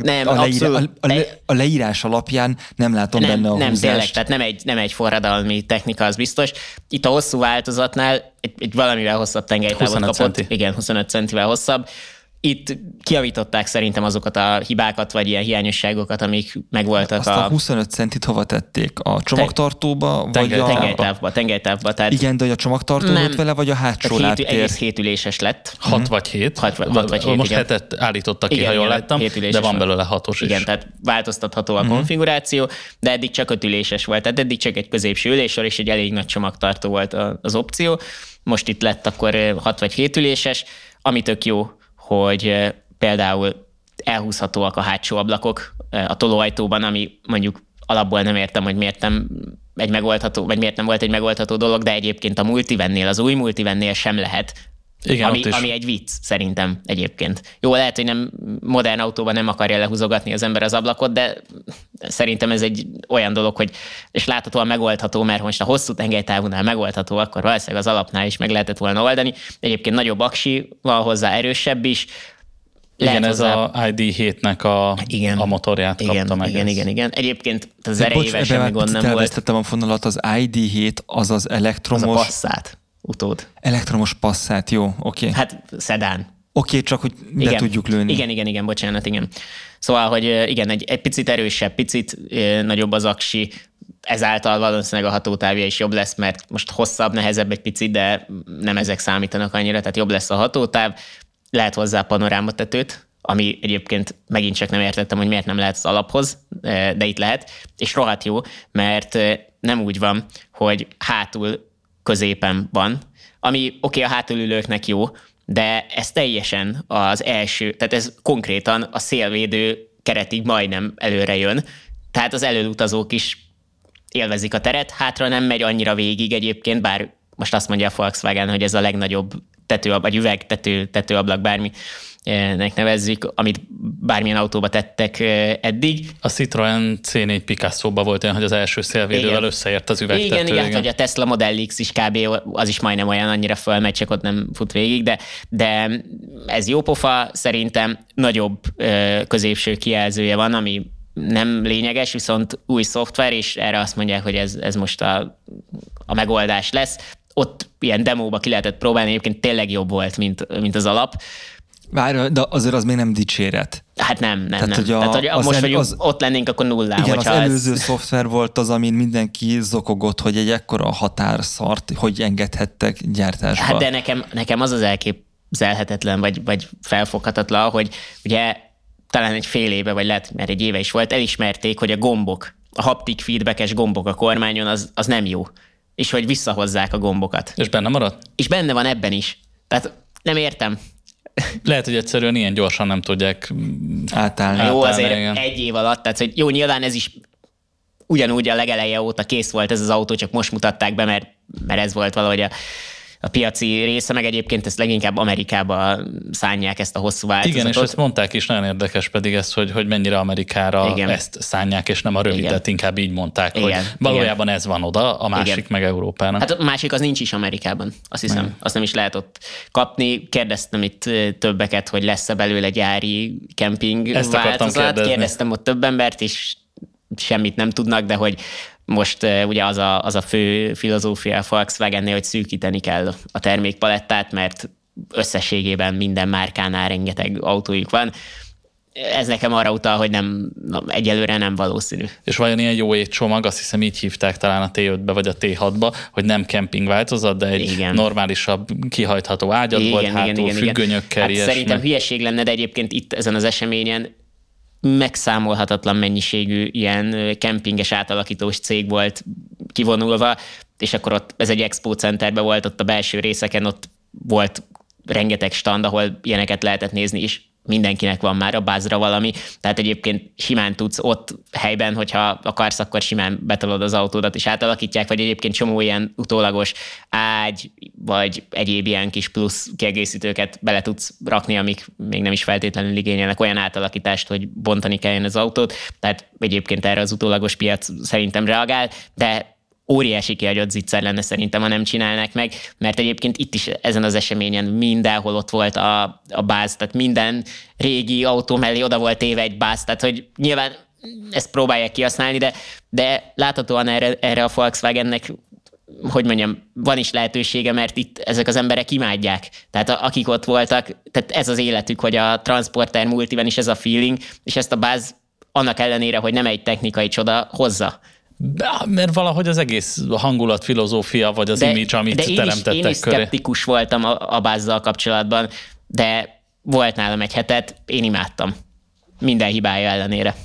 Speaker 5: a leírás alapján nem látom benne a húzást.
Speaker 6: Nem, tényleg, tehát nem egy forradalmi technika, az biztos. Itt a hosszú változatnál egy valamivel hosszabb tengelytávot kapott.
Speaker 7: Centi.
Speaker 6: Igen, 25 centivel hosszabb. Itt kijavították szerintem azokat a hibákat, vagy ilyen hiányosságokat, amik megvoltak.
Speaker 5: Azt a 25 centit hova tették? A csomagtartóba?
Speaker 6: Tengelytávba. Tehát
Speaker 5: igen, de a csomagtartó volt vele, vagy a hátsó láttér?
Speaker 6: Egész 7 üléses lett.
Speaker 7: 6 vagy 7.
Speaker 6: 6 vagy 7,
Speaker 7: most 7-et állítottak ki, ha jól láttam, de van belőle 6-os is.
Speaker 6: Igen, tehát változtatható a konfiguráció, de eddig csak 5 üléses volt. Tehát eddig csak egy középső üléssor és egy elég nagy csomagtartó volt az opció. Most itt lett akkor 6 vagy 7 üléses, ami tök jó, hogy például elhúzhatóak a hátsó ablakok a tolóajtóban, ami mondjuk alapból nem értem, hogy miért nem volt egy megoldható dolog, de egyébként a Multivannél, az új Multivannél sem lehet.
Speaker 7: Igen,
Speaker 6: ami egy vicc szerintem egyébként. Jó, lehet, hogy nem modern autóban nem akarja lehúzogatni az ember az ablakot, de szerintem ez egy olyan dolog, hogy és láthatóan megoldható, mert most a hosszú tengelytávúnál megoldható, akkor valószínűleg az alapnál is meg lehetett volna oldani. Egyébként nagyobb aksi van hozzá, erősebb is.
Speaker 7: Igen, ez a ID7-nek a motorját kapta meg.
Speaker 6: Igen. Egyébként az erejével semmi gond nem volt.
Speaker 5: Elvesztettem a fonalat, az ID7 az az elektromos...
Speaker 6: Az a Passat utód.
Speaker 5: Elektromos Passat, jó, oké.
Speaker 6: Hát szedán.
Speaker 5: Oké, csak hogy be tudjuk lőni.
Speaker 6: Igen, bocsánat, igen. Szóval, hogy igen, egy picit erősebb, picit nagyobb az aksi, ezáltal valószínűleg a hatótávja is jobb lesz, mert most hosszabb, nehezebb egy picit, de nem ezek számítanak annyira, tehát jobb lesz a hatótáv. Lehet hozzá panorámatetőt, ami egyébként megint csak nem értettem, hogy miért nem lehet az alaphoz, de itt lehet, és rohadt jó, mert nem úgy van, hogy hátul középen van, ami oké, a hátulülőknek jó, de ez teljesen az első, tehát ez konkrétan a szélvédő keretig majdnem előre jön, tehát az előutazók is élvezik a teret, hátra nem megy annyira végig egyébként, bár most azt mondja a Volkswagen, hogy ez a legnagyobb tető, vagy üveg, tetőablak, bárminek nevezzük, amit bármilyen autóba tettek eddig.
Speaker 7: A Citroen C4 Picasso-ba volt olyan, hogy az első szélvédővel összeért az üvegtető.
Speaker 6: Igen, vagy a Tesla Model X is kb. Az is majdnem olyan, annyira fölmegy, csak ott nem fut végig, de ez jó pofa, szerintem nagyobb középső kijelzője van, ami nem lényeges, viszont új szoftver, és erre azt mondják, hogy ez most a megoldás lesz. Ott ilyen demóba ki lehetett próbálni, egyébként tényleg jobb volt, mint az alap.
Speaker 5: Várj, de azért az még nem dicséret.
Speaker 6: Hát nem.
Speaker 5: Tehát,
Speaker 6: Hogy ott lennénk, akkor nullán.
Speaker 5: Igen, az előző szoftver volt az, amin mindenki zokogott, hogy egy ekkora határszart, hogy engedhettek gyártásba.
Speaker 6: Hát de nekem az elképzelhetetlen, vagy felfoghatatlan, hogy ugye talán egy fél éve, vagy lehet, mert egy éve is volt, elismerték, hogy a gombok, a haptic feedbackes gombok a kormányon, az nem jó. És hogy visszahozzák a gombokat.
Speaker 7: És benne maradt?
Speaker 6: És benne van ebben is. Tehát nem értem.
Speaker 7: Lehet, hogy egyszerűen ilyen gyorsan nem tudják
Speaker 5: átállni.
Speaker 6: Jó, azért igen. Egy év alatt, tehát hogy jó, nyilván ez is ugyanúgy a legeleje óta kész volt ez az autó, csak most mutatták be, mert ez volt valahogy a piaci része, meg egyébként ezt leginkább Amerikába szánják ezt a hosszú változatot.
Speaker 7: Igen, és ezt mondták is, nagyon érdekes pedig ez, hogy mennyire Amerikára igen. ezt szánják, és nem a rövidet, igen. inkább így mondták, igen. hogy valójában ez van oda, a másik igen. meg Európának.
Speaker 6: Hát a másik az nincs is Amerikában, azt hiszem. Igen. Azt nem is lehet ott kapni. Kérdeztem itt többeket, hogy lesz-e belőle gyári kemping
Speaker 7: ezt
Speaker 6: változat. Kérdeztem ott több embert, és semmit nem tudnak, de hogy most ugye az a fő filozófia a Volkswagennél, hogy szűkíteni kell a termékpalettát, mert összességében minden márkánál rengeteg autójuk van. Ez nekem arra utal, hogy egyelőre nem valószínű.
Speaker 7: És vajon ilyen jó étcsomag, azt hiszem így hívták talán a T5-be vagy a T6-ba, hogy nem kemping változat, de egy igen. normálisabb kihajtható ágyat volt, hátul függönyökkel,
Speaker 6: hát szerintem hülyeség lenne, de egyébként itt ezen az eseményen megszámolhatatlan mennyiségű ilyen kempinges átalakítós cég volt kivonulva, és akkor ott ez egy expo centerben volt, ott a belső részeken ott volt rengeteg stand, ahol ilyeneket lehetett nézni, és mindenkinek van már a bázra valami, tehát egyébként simán tudsz ott helyben, hogyha akarsz, akkor simán betolod az autódat és átalakítják, vagy egyébként csomó ilyen utólagos ágy, vagy egyéb ilyen kis plusz kiegészítőket bele tudsz rakni, amik még nem is feltétlenül igényelnek olyan átalakítást, hogy bontani kelljen az autót, tehát egyébként erre az utólagos piac szerintem reagál, de óriási kihagyott zicser lenne szerintem, ha nem csinálnák meg, mert egyébként itt is ezen az eseményen mindenhol ott volt a báz, tehát minden régi autó mellé oda volt téve egy báz, tehát hogy nyilván ezt próbálják kihasználni, de láthatóan erre a Volkswagennek, hogy mondjam, van is lehetősége, mert itt ezek az emberek imádják. Tehát akik ott voltak, tehát ez az életük, hogy a Transporter Multiben is ez a feeling, és ezt a báz annak ellenére, hogy nem egy technikai csoda, hozza.
Speaker 7: Mert valahogy az egész hangulat, filozófia, vagy az image, amit teremtettek
Speaker 6: én is szkeptikus voltam a bázzal kapcsolatban, de volt nálam egy hetet, én imádtam. Minden hibája ellenére.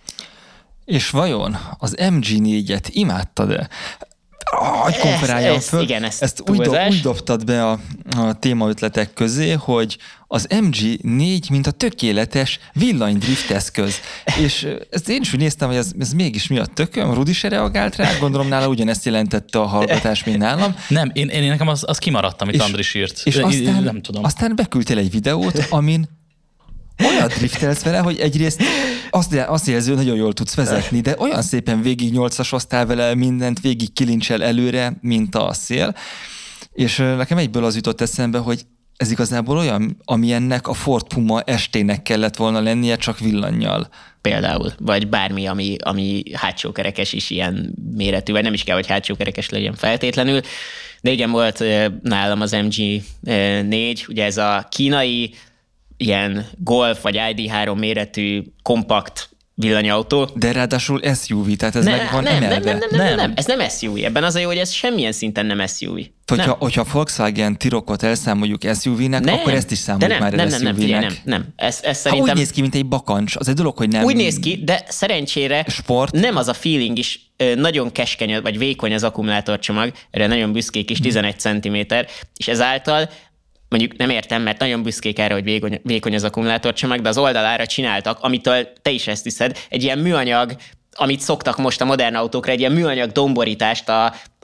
Speaker 5: És vajon az MG4-et imádtad-e? Hogy konferáljam föl,
Speaker 6: igen,
Speaker 5: ezt úgy dobtad be a témaötletek közé, hogy az MG4, mint a tökéletes villanydrift eszköz. És ezt én is úgy néztem, hogy ez mégis mi a tököm? Rudi se reagált rá, gondolom nála ugyanezt jelentette a hallgatás, mint nálam.
Speaker 7: Nem, én nekem az kimaradt, amit Andris írt.
Speaker 5: És aztán beküldtél egy videót, amin olyan driftelsz vele, hogy egyrészt azt jelző, nagyon jól tudsz vezetni, de olyan szépen végig 8-asoztál vele, mindent végig kilincsel előre, mint a szél. És nekem egyből az jutott eszembe, hogy ez igazából olyan, amilyennek a Ford Puma ST-nek kellett volna lennie, csak villannyal.
Speaker 6: Például, vagy bármi, ami hátsókerekes is ilyen méretű, vagy nem is kell, hogy hátsókerekes legyen feltétlenül. De igen, volt nálam az MG4, ugye ez a kínai ilyen Golf vagy ID3 méretű kompakt villanyautó.
Speaker 5: De ráadásul SUV, tehát ez meg van emelve.
Speaker 6: Nem, ez nem SUV. Ebben az a jó, hogy ez semmilyen szinten nem SUV.
Speaker 5: Hogyha Volkswagen Tirokot elszámoljuk SUV-nek, akkor ezt is számoljuk már SUV-nek.
Speaker 6: Nem. Ez szerintem...
Speaker 5: úgy néz ki, mint egy bakancs. Az egy dolog, hogy nem...
Speaker 6: Úgy néz ki, de szerencsére
Speaker 5: sport.
Speaker 6: Nem az a feeling is, nagyon keskeny, vagy vékony az akkumulátorcsomag, erre nagyon büszkék is, 11 cm, és ezáltal mondjuk nem értem, mert nagyon büszkék erre, hogy vékony az akkumulátorcsomag, de az oldalára csináltak, amitől te is ezt hiszed, egy ilyen műanyag, amit szoktak most a modern autókra, egy ilyen műanyag domborítást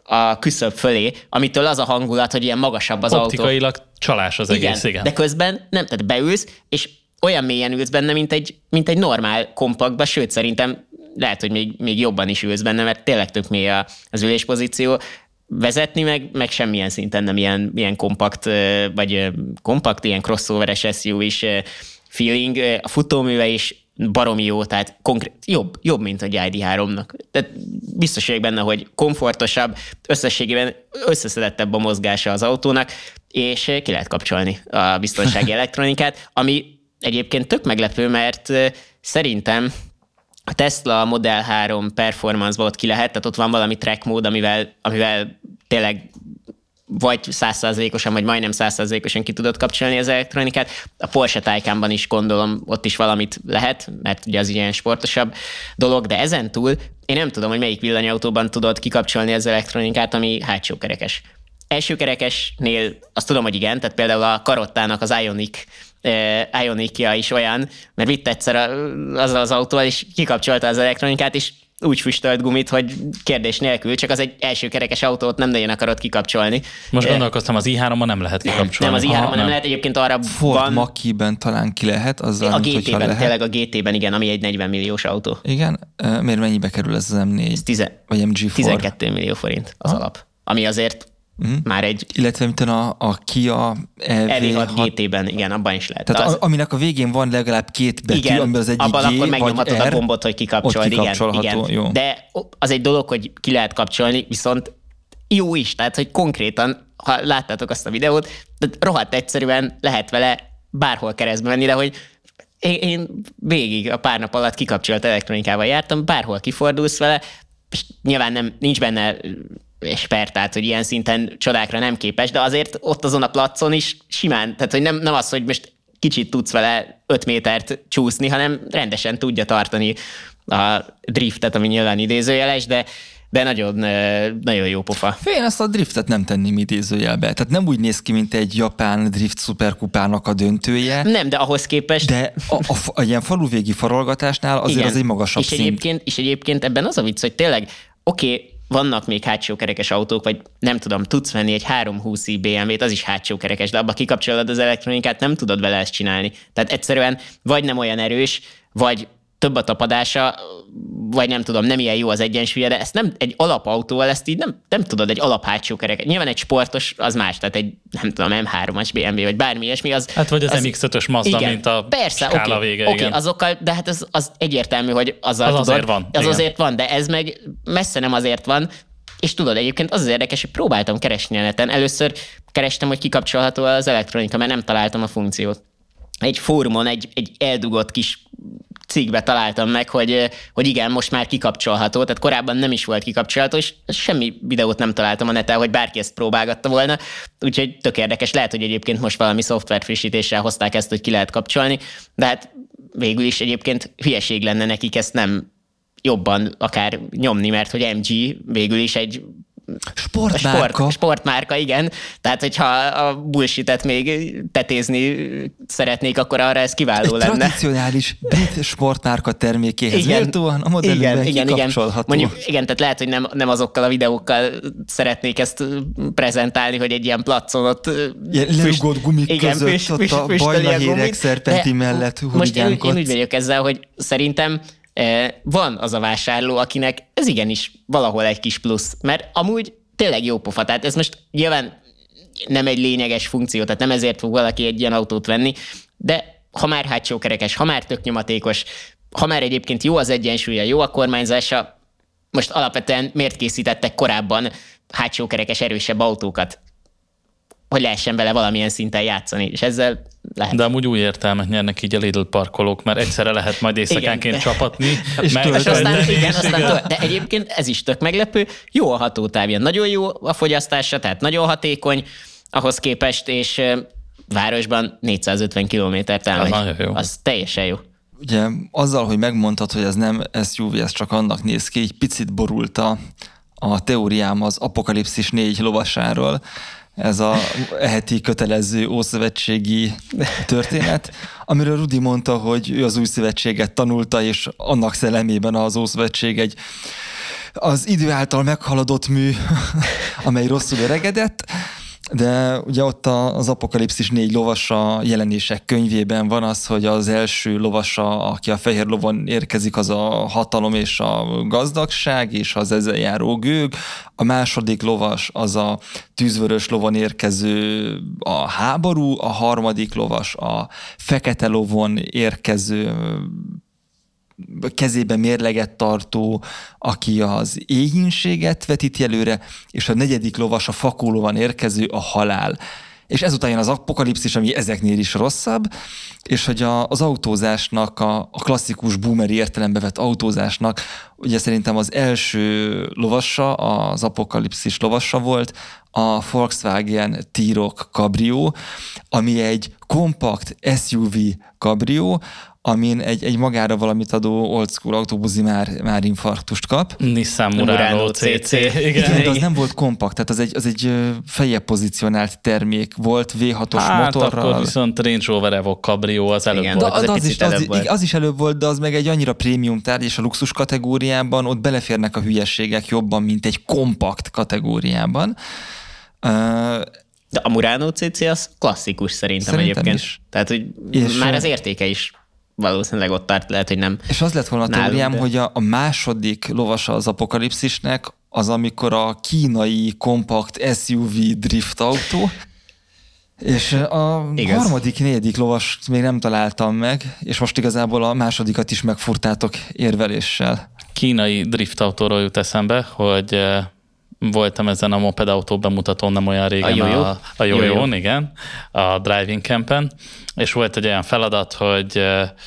Speaker 6: a küszöb fölé, amitől az a hangulat, hogy ilyen magasabb az autó.
Speaker 7: Optikailag csalás az egész, igen.
Speaker 6: De közben nem, tehát beülsz, és olyan mélyen ülsz benne, mint egy normál kompaktba, sőt szerintem lehet, hogy még jobban is ülsz benne, mert tényleg tök mély az üléspozíció. Vezetni meg semmilyen szinten nem ilyen kompakt, vagy kompakt, ilyen crossoveres SUV-s feeling. A futóműve is baromi jó, tehát jobb, mint a ID3-nak. Tehát biztos vagyok benne, hogy komfortosabb, összességében összeszedettebb a mozgása az autónak, és ki lehet kapcsolni a biztonsági elektronikát, ami egyébként tök meglepő, mert szerintem a Tesla Model 3 Performance-ba ott ki lehet, tehát ott van valami track mód, amivel tényleg vagy 100%-osan, vagy majdnem 100%-osan ki tudod kapcsolni az elektronikát. A Porsche Taycanban is gondolom, ott is valamit lehet, mert ugye az ilyen sportosabb dolog, de ezen túl én nem tudom, hogy melyik villanyautóban tudod kikapcsolni az elektronikát, ami hátsó kerekes. Első kerekesnél azt tudom, hogy igen, tehát például a Carottának az Ioniq-ja is olyan, mert vitt egyszer azzal az autóval, és kikapcsolta az elektronikát, és úgy füstölt gumit, hogy kérdés nélkül, csak az egy első kerekes autót nem nagyon akarod kikapcsolni.
Speaker 7: Most gondolkoztam, az i3-on nem lehet kikapcsolni.
Speaker 6: Nem, az i3-on nem lehet, egyébként arra
Speaker 5: Ford
Speaker 6: van...
Speaker 5: Mach-ben talán ki lehet, azzal,
Speaker 6: a GT-ben, tényleg a GT-ben, igen, ami egy 40 milliós autó.
Speaker 5: Igen? Miért mennyibe kerül ez az M4? Vagy MG4?
Speaker 6: 12 millió forint az alap. Ami azért már egy...
Speaker 5: Illetve mint a Kia
Speaker 6: EV6 GT-ben, igen, abban is lehet.
Speaker 5: Tehát aminek a végén van legalább két betű, amiben az egyik
Speaker 6: abban
Speaker 5: G
Speaker 6: akkor megnyomhatod
Speaker 5: vagy
Speaker 6: a gombot, hogy kikapcsold, igen.
Speaker 5: Jó.
Speaker 6: De az egy dolog, hogy ki lehet kapcsolni, viszont jó is, tehát hogy konkrétan, ha láttátok azt a videót, rohadt egyszerűen lehet vele bárhol keresztbe menni, de hogy én végig a pár nap alatt kikapcsolt elektronikával jártam, bárhol kifordulsz vele, és nyilván nincs benne expert, tehát hogy ilyen szinten csodákra nem képes, de azért ott azon a placon is simán, tehát hogy nem az, hogy most kicsit tudsz vele 5 métert csúszni, hanem rendesen tudja tartani a driftet, ami nyilván idézőjeles, de nagyon, nagyon jó pofa.
Speaker 5: Én ezt a driftet nem tenném idézőjelbe. Tehát nem úgy néz ki, mint egy japán drift szuperkupának a döntője.
Speaker 6: Nem, de ahhoz képest...
Speaker 5: De a ilyen faluvégi farolgatásnál azért igen, az egy magasabb szint.
Speaker 6: És egyébként ebben az a vicc, hogy tényleg oké, vannak még hátsó kerekes autók, vagy nem tudom, tudsz venni egy 320i BMW-t, az is hátsó kerekes, de abba kikapcsolod az elektronikát, nem tudod vele ezt csinálni. Tehát egyszerűen vagy nem olyan erős, vagy több a tapadása, vagy nem tudom, nem ilyen jó az egyensúlya, de ezt nem egy alapautóval, ezt így nem tudod, egy alap hátsó kereket. Nyilván egy sportos, az más, tehát egy, nem tudom, M3-as BMW, vagy bármi ilyesmi, az...
Speaker 7: Hát vagy az MX-5-ös Mazda, igen, mint a
Speaker 6: persze,
Speaker 7: skála vége,
Speaker 6: igen. Azokkal, de hát az egyértelmű, hogy azzal
Speaker 7: az
Speaker 6: tudod.
Speaker 7: Azért van.
Speaker 6: Az azért van, de ez meg messze nem azért van, és tudod, egyébként az érdekes, hogy próbáltam keresni a neten. Először kerestem, hogy kikapcsolható az elektronika, mert nem találtam a funkciót. Egy fórumon, egy eldugott kis cikkbe találtam meg, hogy igen, most már kikapcsolható, tehát korábban nem is volt kikapcsolható, és semmi videót nem találtam a neten, hogy bárki ezt próbálgatta volna, úgyhogy tök érdekes. Lehet, hogy egyébként most valami szoftverfrissítéssel hozták ezt, hogy ki lehet kapcsolni, de hát végül is egyébként hülyeség lenne nekik ezt jobban akár nyomni, mert hogy MG végül is egy sportmárka, igen. Tehát, hogyha a bullshit-et még tetézni szeretnék, akkor arra ez kiváló lenne.
Speaker 5: Tradicionális brit sportmárka termékéhez méltóan a modellben kikapcsolható.
Speaker 6: Mondjuk, igen, tehát lehet, hogy nem azokkal a videókkal szeretnék ezt prezentálni, hogy egy ilyen placon ott
Speaker 5: lerugott gumik között, ott a bajnahérek szerpenti mellett huligánkodsz.
Speaker 6: Most én úgy vagyok ezzel, hogy szerintem van az a vásárló, akinek ez igenis valahol egy kis plusz, mert amúgy tényleg jó pofa. Tehát ez most nyilván nem egy lényeges funkció, tehát nem ezért fog valaki egy ilyen autót venni, de ha már hátsó kerekes, ha már tök nyomatékos, ha már egyébként jó az egyensúlya, jó a kormányzása, most alapvetően miért készítettek korábban hátsó kerekes erősebb autókat? Hogy lehessen vele valamilyen szinten játszani, és ezzel lehet.
Speaker 7: De amúgy új értelmet nyernek így a Lidl parkolók, mert egyszerre lehet majd éjszakánként csapatni,
Speaker 6: de egyébként ez is tök meglepő, jó a hatótávja, nagyon jó a fogyasztása, tehát nagyon hatékony ahhoz képest, és városban 450 kilométert elmegy. Az teljesen jó.
Speaker 5: Ugye azzal, hogy megmondtad, hogy ez nem SUV, ez csak annak néz ki, egy picit borult a teóriám az Apokalipszis 4 lovasáról, ez a heti kötelező ószövetségi történet, amiről Rudi mondta, hogy ő az új szövetséget tanulta, és annak szellemében az Ószövetség egy az idő által meghaladott mű, amely rosszul öregedett, de ugye ott az Apokalipszis 4 lovasa jelenések könyvében van az, hogy az első lovasa, aki a fehér lovon érkezik, az a hatalom és a gazdagság, és az ezzel járó gőg. A második lovas az a tűzvörös lovon érkező a háború, a harmadik lovas a fekete lovon érkező kezében mérleget tartó, aki az éhínséget vetíti előre, és a negyedik lovas a fakólovon érkező a halál. És ezután jön az Apokalipszis, ami ezeknél is rosszabb, és hogy az autózásnak, a klasszikus boomeri értelembe vett autózásnak, ugye szerintem az első lovasa, az Apokalipszis lovasa volt, a Volkswagen T-Roc Cabrio, ami egy kompakt SUV Cabrio, amin egy magára valamit adó old school autóbuzi már infarktust kap.
Speaker 7: Nissan Murano CC.
Speaker 5: Igen, de az nem volt kompakt, tehát az egy feljebb pozícionált termék volt, V6-os motorral.
Speaker 7: Akkor viszont Range Rover Evoque Cabrio az előbb volt.
Speaker 5: Az is előbb volt, de az meg egy annyira prémium tárgy, és a luxus kategóriában ott beleférnek a hülyességek jobban, mint egy kompakt kategóriában.
Speaker 6: De a Murano CC az klasszikus szerintem egyébként. Is. Tehát, hogy már az értéke is valószínűleg ott tart, lehet, hogy nem.
Speaker 5: És az lett volna a teóriám, hogy a második lovasa az Apokalipszisnek az, amikor a kínai kompakt SUV drift autó, és a harmadik, negyedik lovast még nem találtam meg, és most igazából a másodikat is megfurtátok érveléssel.
Speaker 7: Kínai drift autóról jut eszembe, hogy voltam ezen a mopedautó bemutatón nem olyan régen a Jó-Jón, igen, a Driving Campen, és volt egy olyan feladat, hogy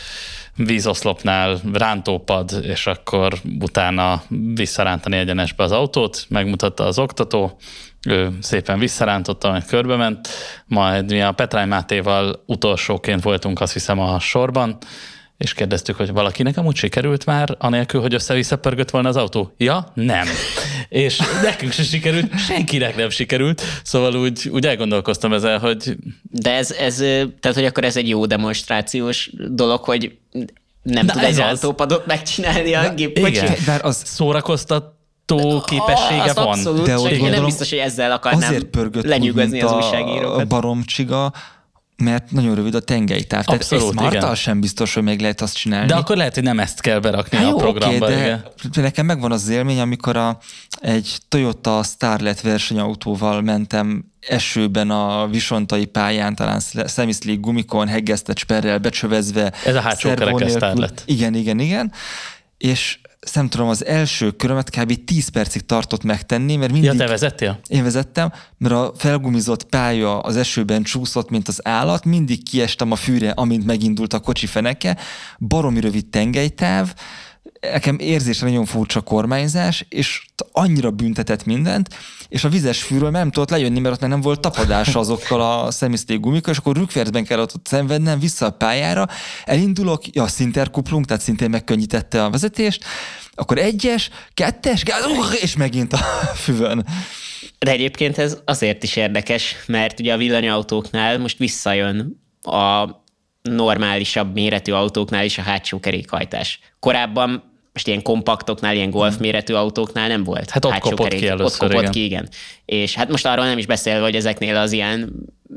Speaker 7: vízoszlopnál rántópad, és akkor utána visszarántani egyenesbe az autót, megmutatta az oktató, ő szépen visszarántotta, majd körbement, majd mi a Petrány Mátéval utolsóként voltunk, azt hiszem, a sorban, és kérdeztük, hogy valakinek amúgy sikerült már, anélkül, hogy össze-vissza pörgött volna az autó? Ja, nem. És nekünk se sikerült, senkinek nem sikerült, szóval úgy elgondolkoztam ezzel, hogy...
Speaker 6: De ez tehát, hogy akkor ez egy jó demonstrációs dolog, hogy nem tud egy autópadot megcsinálni a gépkocsi.
Speaker 7: Igen, bár az szórakoztató képessége van.
Speaker 6: Abszolút, de én nem biztos, hogy ezzel akarnám lenyűgözni az újságírókat.
Speaker 5: A baromcsiga, mert nagyon rövid a tengelytáv. Tehát egy Smarttal sem biztos, hogy meg lehet azt csinálni.
Speaker 7: De akkor lehet, hogy nem ezt kell berakni a programba.
Speaker 5: Okay, de nekem megvan az élmény, amikor egy Toyota Starlet versenyautóval mentem esőben a visontai pályán, talán semi-slick gumikon, heggesztett sperrel becsövezve.
Speaker 7: Ez a hátsó kerekes Starlet.
Speaker 5: Igen. És nem tudom, az első körömet kb. 10 percig tartott megtenni, mert mindig...
Speaker 7: Ja, te vezettél?
Speaker 5: Én vezettem, mert a felgumizott pálya az esőben csúszott, mint az állat, mindig kiestem a fűre, amint megindult a kocsi feneke, baromi rövid tengelytáv, nekem érzésre nagyon furcsa kormányzás, és annyira büntetett mindent, és a vizes fűről nem tudott lejönni, mert ott nem volt tapadása azokkal a semi-slick gumikkal, és akkor rükvercben kellett ott szenvednem vissza a pályára, elindulok, Sinterkuplunk, tehát szintén megkönnyítette a vezetést, akkor 1-es, 2-es, és megint a füvön.
Speaker 6: De egyébként ez azért is érdekes, mert ugye a villanyautóknál most visszajön a normálisabb méretű autóknál is a hátsó kerékhajtás. Korábban most ilyen kompaktoknál, ilyen golf méretű autóknál nem volt.
Speaker 7: Hát ott kopott ki először,
Speaker 6: ott kopott ki, igen. És hát most arról nem is beszélve, hogy ezeknél az ilyen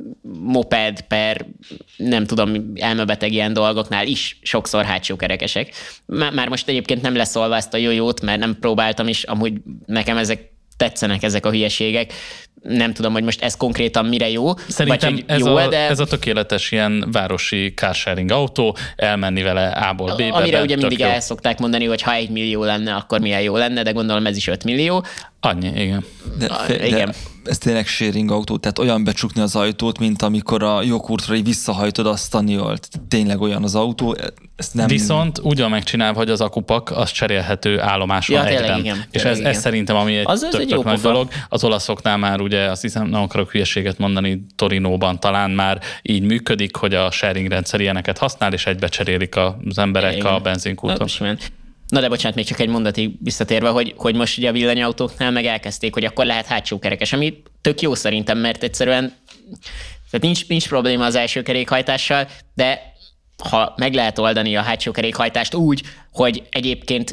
Speaker 6: moped per, nem tudom, elmebeteg ilyen dolgoknál is sokszor hátsó kerekesek. Már most egyébként nem leszólva ezt a Jó-Jót, mert nem próbáltam is, amúgy nekem tetszenek ezek a hülyeségek. Nem tudom, hogy most ez konkrétan mire jó.
Speaker 7: Szerintem vagy, ez a tökéletes ilyen városi carsharing autó, elmenni vele A-ból B-be.
Speaker 6: Amire ugye mindig el szokták mondani, hogy ha 1 millió lenne, akkor milyen jó lenne, de gondolom ez is 5 millió.
Speaker 7: Annyi, igen.
Speaker 5: De ez tényleg sharing autó, tehát olyan becsukni az ajtót, mint amikor a joghurtra visszahajtod a Staniolt. Tényleg olyan az autó. Ezt nem...
Speaker 7: Viszont ugyan megcsinálva, hogy az akupak, az cserélhető állomáson egyben.
Speaker 6: Igen,
Speaker 7: és ez szerintem, ami egy tök nagy dolog. Az olaszoknál már ugye azt hiszem, nem akarok hülyeséget mondani, Torinóban talán már így működik, hogy a sharing rendszer ilyeneket használ, és egybe cserélik az emberek a benzinkúton.
Speaker 6: Na de bocsánat, még csak egy mondatig visszatérve, hogy most ugye a villanyautóknál meg elkezdték, hogy akkor lehet hátsó kerekes, ami tök jó szerintem, mert egyszerűen tehát nincs probléma az első kerékhajtással, de ha meg lehet oldani a hátsó kerékhajtást úgy, hogy egyébként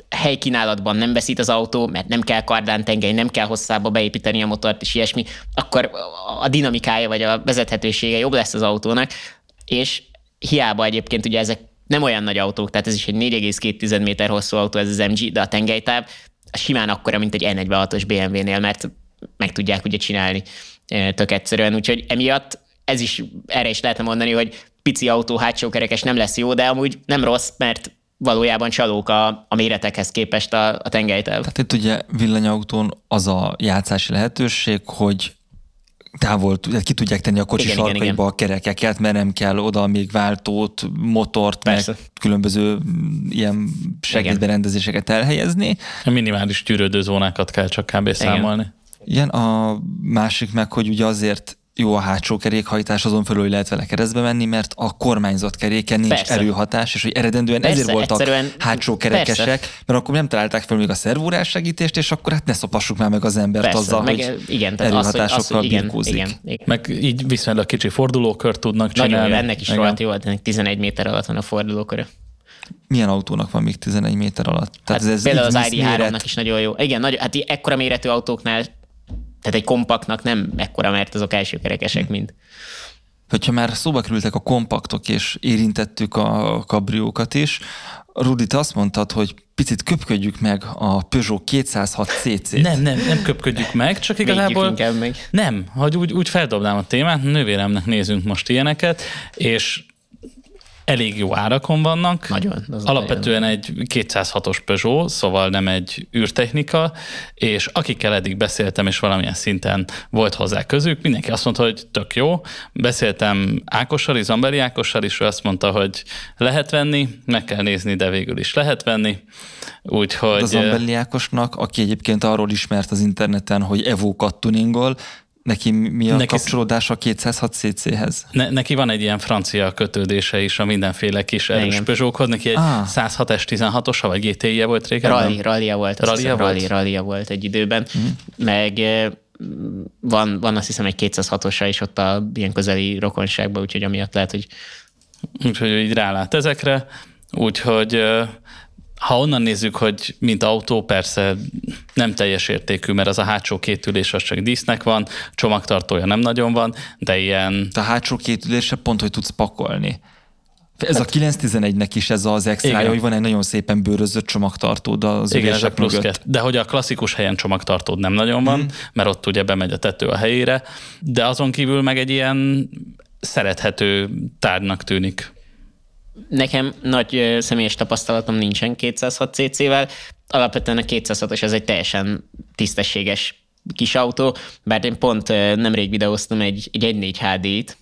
Speaker 6: helykínálatban nem veszít az autó, mert nem kell kardántengely, nem kell hosszába beépíteni a motort és ilyesmi, akkor a dinamikája vagy a vezethetősége jobb lesz az autónak, és hiába egyébként ugye ezek nem olyan nagy autók, tehát ez is egy 4,2 méter hosszú autó, ez az MG, de a tengelytáv simán akkora, mint egy E46-os BMW-nél, mert meg tudják ugye csinálni tök egyszerűen, úgyhogy emiatt erre is lehetne mondani, hogy pici autó, hátsó kerekes nem lesz jó, de amúgy nem rossz, mert valójában csalók a méretekhez képest a tengelytáv.
Speaker 5: Tehát itt ugye villanyautón az a játszási lehetőség, hogy távol ki tudják tenni a kocsi sarkaiba a kerekeket, mert nem kell oda még váltót, motort, persze, meg különböző ilyen segédberendezéseket elhelyezni.
Speaker 7: A minimális gyűrődőzónákat kell csak kb. Számolni.
Speaker 5: Igen, a másik meg, hogy ugye azért jó a hátsó kerékhajtás, azon felül lehet vele keresztbe menni, mert a kormányzott keréken nincs erőhatás, és hogy eredendően ezért voltak hátsó kerekesek, mert akkor nem találták fel még a szervórás segítést, és akkor hát ne szopassuk már meg az embert azzal, hogy erőhatásokkal birkózik.
Speaker 6: Igen.
Speaker 7: Meg így viszonylag kicsi fordulókört tudnak csinálni.
Speaker 6: Nagyon jó, ennek is rohadt jó, ennek 11 méter alatt van a fordulóköre.
Speaker 5: Milyen autónak van még 11 méter alatt?
Speaker 6: Tehát ez például az ID3-nak is nagyon jó. Igen, hát ekkora méretű autóknál, tehát egy kompaktnak nem ekkora, mert azok elsőkerekesek mind.
Speaker 5: Hogyha már szóba kerültek a kompaktok, és érintettük a kabriókat is, Rudi, te azt mondtad, hogy picit köpködjük meg a Peugeot 206 CC-t.
Speaker 7: Nem köpködjük meg, csak igazából nem, hogy úgy feldobnám a témát, nővéremnek nézünk most ilyeneket, és elég jó árakon vannak.
Speaker 6: Nagyon.
Speaker 7: Alapvetően egy 206-os Peugeot, szóval nem egy űrtechnika, és akikkel eddig beszéltem, és valamilyen szinten volt hozzá közük, mindenki azt mondta, hogy tök jó. Beszéltem Ákossal, Zamberi Ákossal is, ő azt mondta, hogy lehet venni, meg kell nézni, de végül is lehet venni. Úgyhogy...
Speaker 5: Az Zamberi Ákosnak, aki egyébként arról ismert az interneten, hogy Evokat tuningol, neki mi a kapcsolódása a 206 CC-hez?
Speaker 7: Neki van egy ilyen francia kötődése is a mindenféle kis erős Peugeothoz. Neki egy 106 S16-osa vagy GTI-je volt régen?
Speaker 6: Rallia volt. Rallia volt egy időben. Meg van azt hiszem egy 206-osa is ott a ilyen közeli rokonságban, úgyhogy amiatt lehet, hogy...
Speaker 7: Úgyhogy így rálát ezekre. Úgyhogy... Ha onnan nézzük, hogy mint autó, persze nem teljes értékű, mert az a hátsó két ülés az csak dísznek van, csomagtartója nem nagyon van, de ilyen...
Speaker 5: A hátsó két ülésre pont, hogy tudsz pakolni. Ez a 911-nek is ez az extrája, hogy van egy nagyon szépen bőrözött csomagtartód az ülések mögött.
Speaker 7: De hogy a klasszikus helyen csomagtartód nem nagyon van, mert ott ugye bemegy a tető a helyére, de azon kívül meg egy ilyen szerethető tárgynak tűnik.
Speaker 6: Nekem nagy személyes tapasztalatom nincsen 206 CC-vel. Alapvetően a 206-os ez egy teljesen tisztességes kis autó, bár én pont nemrég videóztam egy 1.4 HD-t,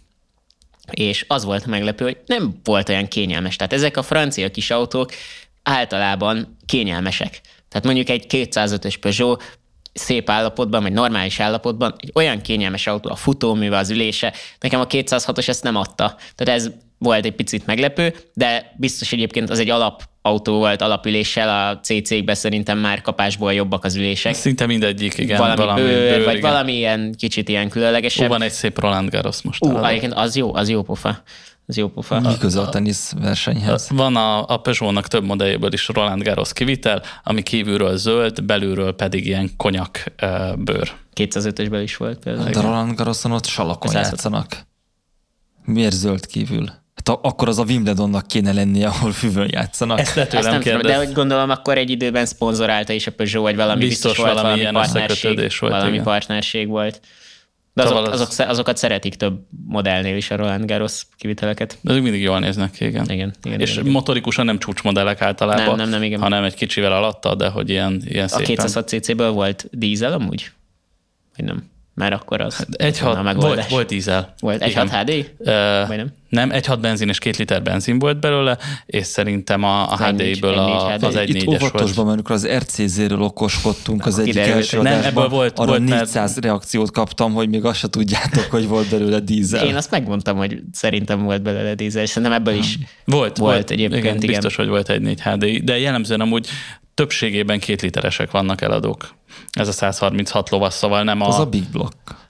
Speaker 6: és az volt meglepő, hogy nem volt olyan kényelmes. Tehát ezek a francia kis autók általában kényelmesek. Tehát mondjuk egy 205-ös Peugeot szép állapotban, vagy normális állapotban, egy olyan kényelmes autó, a futóműve, az ülése, nekem a 206-os ezt nem adta. Tehát ez volt egy picit meglepő, de biztos egyébként az egy alapautó volt alapüléssel, a CC-kben szerintem már kapásból jobbak az ülések.
Speaker 7: Szinte mindegyik, igen.
Speaker 6: Valami bőr, vagy valami ilyen kicsit ilyen különlegesebb.
Speaker 7: Van egy szép Roland Garros most.
Speaker 6: Egyébként az jó pofa. Az jó pofa.
Speaker 5: Mi köze a teniszversenyhez?
Speaker 7: Van a Peugeotnak több modelljéből is Roland Garros kivitel, ami kívülről zöld, belülről pedig ilyen konyak bőr.
Speaker 6: 205-ösből is volt például.
Speaker 5: De Roland Garroson ott salakon játszanak. Miért zöld kívül? Hát akkor az a Wimbledonnak kéne lennie, ahol füvön játszanak.
Speaker 7: Ezt le tőlem kérdez.
Speaker 6: De hogy gondolom, akkor egy időben szponzorálta is a Peugeot, vagy valami biztos volt, valami partnerség volt. De azokat szeretik több modellnél is a Roland Garros kiviteleket.
Speaker 7: De azok mindig jól néznek ki, igen. És motorikusan nem csúcsmodellek általában,
Speaker 6: nem, igen.
Speaker 7: hanem egy kicsivel alatta, de hogy ilyen szépen.
Speaker 6: A 206 CC-ből volt dízel amúgy? Vagy nem? Már akkor az
Speaker 7: volt dízel.
Speaker 6: Volt 1.6 HD? Vagy nem?
Speaker 7: Nem, 1.6 benzin és 2 liter benzin volt belőle, és szerintem a HDI-ből az 1.4-es volt.
Speaker 5: Itt óvatosban, amikor az RCZ-ről okoskodtunk az egyik első adásban, arra 400 reakciót kaptam, hogy még azt se tudjátok, hogy volt belőle dízel.
Speaker 6: Én azt megmondtam, hogy szerintem volt belőle dízel, és szerintem ebből is volt egyébként.
Speaker 7: Igen, biztos, hogy volt 1.4 HDI, de jellemzően amúgy többségében 2 literesek vannak eladók. Ez a 136 lovas, szóval nem
Speaker 5: az a Big Block.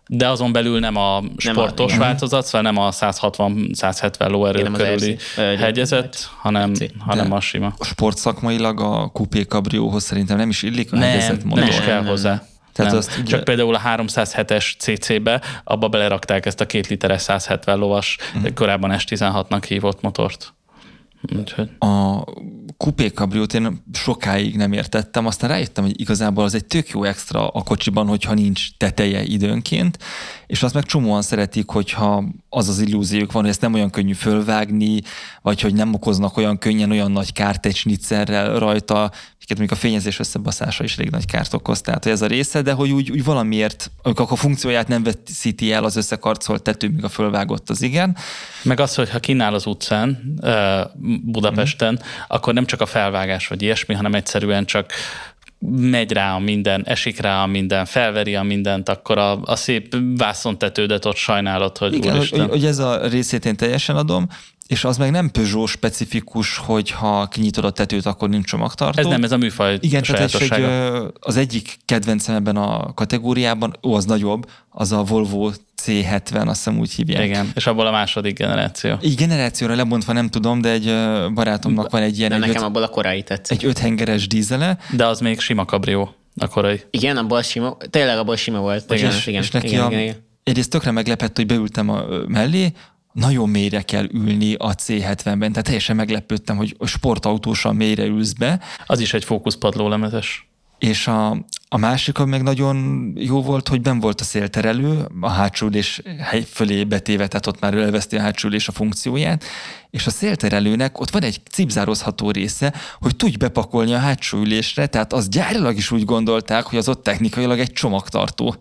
Speaker 7: De azon belül nem a sportos változat, szóval nem a 160-170 lóerő körüli hegyezet, hanem a sima.
Speaker 5: A sportszakmailag a coupé cabrióhoz szerintem nem is illik a hegyezett motor.
Speaker 7: Nem is kell hozzá.
Speaker 5: Tehát
Speaker 7: nem.
Speaker 5: azt
Speaker 7: Csak például a 307-es CC-be, abba belerakták ezt a 2 literes 170 lovas, korábban S16-nak hívott motort. Úgyhogy.
Speaker 5: A coupé cabriót én sokáig nem értettem, aztán rájöttem, hogy igazából az egy tök jó extra a kocsiban, hogyha nincs teteje időnként, és azt meg csomóan szeretik, hogyha az illúziók van, hogy ezt nem olyan könnyű fölvágni, vagy hogy nem okoznak olyan könnyen olyan nagy kárt egy snitzerrel rajta, mondjuk a fényezés összebaszása is elég nagy kárt okoz, tehát hogy ez a része, de hogy úgy valamiért, amikor a funkcióját nem veszíti el az összekarcolt tető, míg a fölvágott az igen.
Speaker 7: Meg az, hogy ha kínál az utcán, Budapesten, akkor nem csak a felvágás vagy ilyesmi, hanem egyszerűen csak megy rá a minden, esik rá a minden, felveri a mindent, akkor a szép vászontetődet ott sajnálod, hogy
Speaker 5: igen,
Speaker 7: úristen.
Speaker 5: hogy ez a részét én teljesen adom, és az meg nem Peugeot specifikus, hogy ha kinyitod a tetőt, akkor nincs csomagtartó.
Speaker 7: Ez a műfaj sajátossága.
Speaker 5: Igen, az egyik kedvencem ebben a kategóriában, az nagyobb, az a Volvo C70, azt hiszem úgy hívják.
Speaker 7: Igen, és abból a második generáció.
Speaker 5: Így generációra lebontva nem tudom, de egy barátomnak van egy ilyen...
Speaker 6: De nekem abból a korai tetszik.
Speaker 5: Egy 5 hengeres dízele.
Speaker 7: De az még sima kabrió, a korai.
Speaker 6: Igen, abból sima, tényleg abból sima volt.
Speaker 5: Igen. És neki igen. Egyrészt tökre meglepett, hogy beültem mellé, nagyon mélyre kell ülni a C70-ben, tehát teljesen meglepődtem, hogy sportautósan mélyre ülsz be.
Speaker 7: Az is egy fókuszpadlólemezes.
Speaker 5: És a másik, ami meg nagyon jó volt, hogy benn volt a szélterelő, a hátsó ülés fölé betéve, tehát ott már elveszti a hátsó ülés a funkcióját, és a szélterelőnek ott van egy cipzározható része, hogy tudj bepakolni a hátsó ülésre, tehát az gyárilag is úgy gondolták, hogy az ott technikailag egy csomagtartó.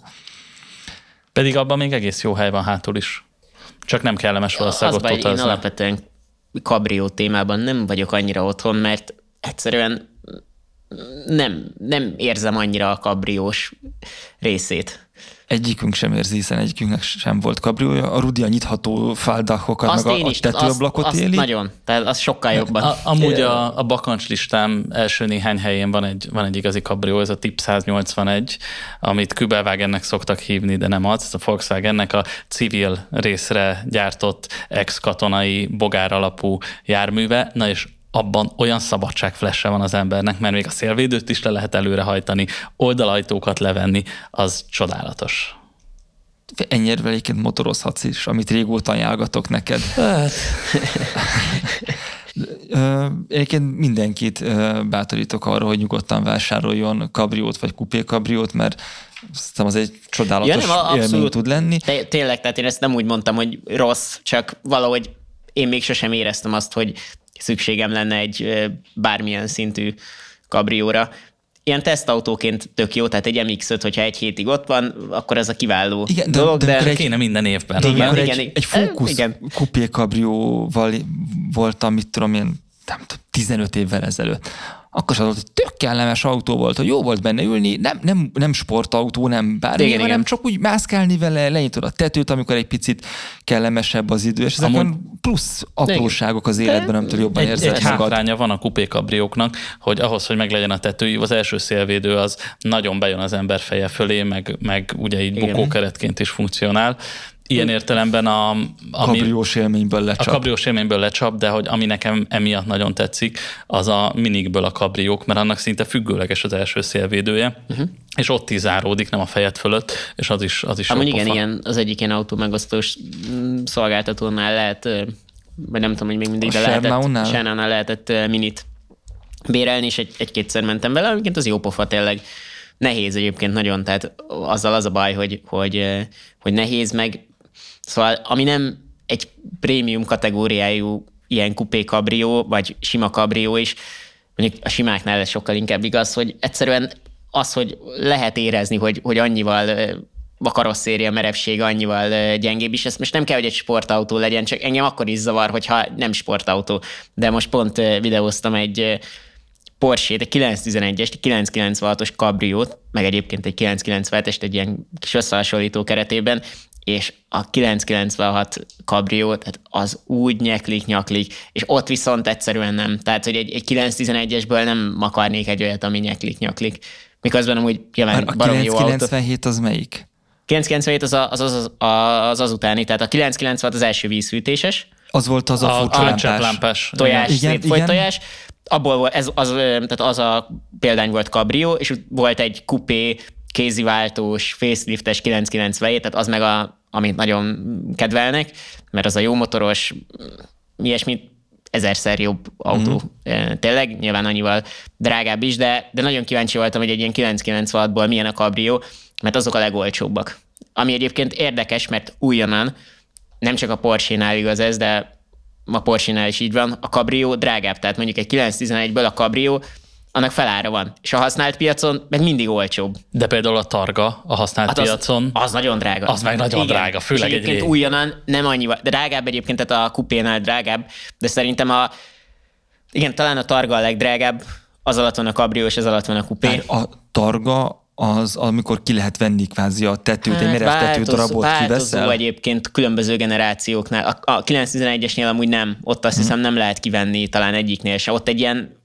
Speaker 7: Pedig abban még egész jó hely van hátul is. Csak nem kellemes valószínűleg ott utazni.
Speaker 6: Én alapvetően kabrió témában nem vagyok annyira otthon, mert egyszerűen nem érzem annyira a kabriós részét.
Speaker 5: Egyikünk sem érzi, hiszen egyikünknek sem volt kabriója. A Rudi a nyitható fáldakokat, meg a tetőablakot éli.
Speaker 6: Nagyon, tehát az sokkal jobban.
Speaker 7: Amúgy a bakancs listám első néhány helyén van egy igazi kabrió, ez a Tip 181, amit Kübelwagennek szoktak hívni, de nem az. Ez a Volkswagennek a civil részre gyártott ex-katonai bogár alapú járműve, na és abban olyan szabadságflesse van az embernek, mert még a szélvédőt is le lehet előrehajtani, oldalajtókat levenni, az csodálatos.
Speaker 5: Ennyire egyébként motorozhatsz is, amit régóta ajánlgatok neked. Egyébként mindenkit bátorítok arra, hogy nyugodtan vásároljon kabriót vagy kupé kabriót, mert szerintem az egy csodálatos élmény tud lenni.
Speaker 6: Tényleg, tehát én ezt nem úgy mondtam, hogy rossz, csak valahogy én még sosem éreztem azt, hogy szükségem lenne egy bármilyen szintű kabrióra. Ilyen tesztautóként tök jó, tehát egy MX-5, hogyha egy hétig ott van, akkor ez a kiváló dolog, de
Speaker 7: kéne minden évben.
Speaker 5: De egy Focus kupé kabrióval voltam, mit tudom én, 15 évvel ezelőtt. Akkor az volt, hogy tök kellemes autó volt, hogy jó volt benne ülni, nem sportautó, nem bármi, hanem csak úgy mászkálni vele, lenyitod a tetőt, amikor egy picit kellemesebb az idő, és ezek plusz apróságok az életben, amitől jobban érzed
Speaker 7: magad. Egy hátránya van a kupé kabrióknak, hogy ahhoz, hogy meglegyen a tetőjű, az első szélvédő az nagyon bejön az ember feje fölé, meg ugye így bukókeretként is funkcionál. Ilyen értelemben a
Speaker 5: kabriós élményből
Speaker 7: lecsap, de hogy ami nekem emiatt nagyon tetszik, az a minikből a kabriók, mert annak szinte függőleges az első szélvédője, és ott is záródik, nem a fejed fölött, és az is
Speaker 6: amúgy igen, ilyen, az egyik ilyen autó-megosztós szolgáltatónál lehet, vagy nem tudom, hogy még mindig, de Sernánál lehetett minit bérelni, és egy-kétszer mentem vele, amiket az jó pofa tényleg. Nehéz egyébként nagyon, tehát azzal az a baj, hogy nehéz, meg szóval ami nem egy prémium kategóriájú ilyen kupé kabrió, vagy sima kabrió is, mondjuk a simáknál ez sokkal inkább igaz, hogy egyszerűen az, hogy lehet érezni, hogy annyival a karosszéria merevsége annyival gyengébb is. Ez most nem kell, hogy egy sportautó legyen, csak engem akkor is zavar, hogyha nem sportautó. De most pont videóztam egy Porsche-t, egy 911-est, egy 996-os kabriót, meg egyébként egy 997-est egy ilyen kis összehasonlító keretében, és a 996 kabrió, tehát az úgy nyaklik, és ott viszont egyszerűen nem. Tehát, hogy egy 911-esből nem akarnék egy olyat, ami nyaklik. Miközben amúgy nyilván baromi jó autó.
Speaker 5: A 997 az melyik?
Speaker 6: 997 az utáni, tehát a 996 az első vízfűtéses.
Speaker 5: Az volt az a furcsa
Speaker 7: lámpás.
Speaker 6: Tojás, szétfolyt tojás. Abból volt, tehát az a példány volt Cabrio, és volt egy kupé, kéziváltós, faceliftes 997, tehát az meg amit nagyon kedvelnek, mert az a jó motoros, ilyesmit 1000-szer jobb autó. Tényleg, nyilván annyival drágább is, de nagyon kíváncsi voltam, hogy egy ilyen 996-ból milyen a Cabrio, mert azok a legolcsóbbak. Ami egyébként érdekes, mert újonnan, nem csak a Porsche-nál igaz ez, de a Porsche-nál is így van, a Cabrio drágább, tehát mondjuk egy 911-ből a Cabrio, annak felára van. És a használt piacon meg mindig olcsóbb.
Speaker 7: De például a Targa a használt piacon...
Speaker 6: Az nagyon drága.
Speaker 7: Az meg nagyon drága, főleg
Speaker 6: és egyébként újonnan nem annyival, de drágább egyébként, tehát a kupénál drágább, de szerintem talán a Targa a legdrágább, az alatt van a Cabrio, és az alatt van a kupé.
Speaker 5: A Targa az, amikor ki lehet venni kvázi a tetőt, egy merev tetődarabot kiveszel?
Speaker 6: Változó egyébként különböző generációknál. A 911-esnél amúgy nem, ott azt hiszem nem lehet kivenni talán egyiknél se. Ott egy ilyen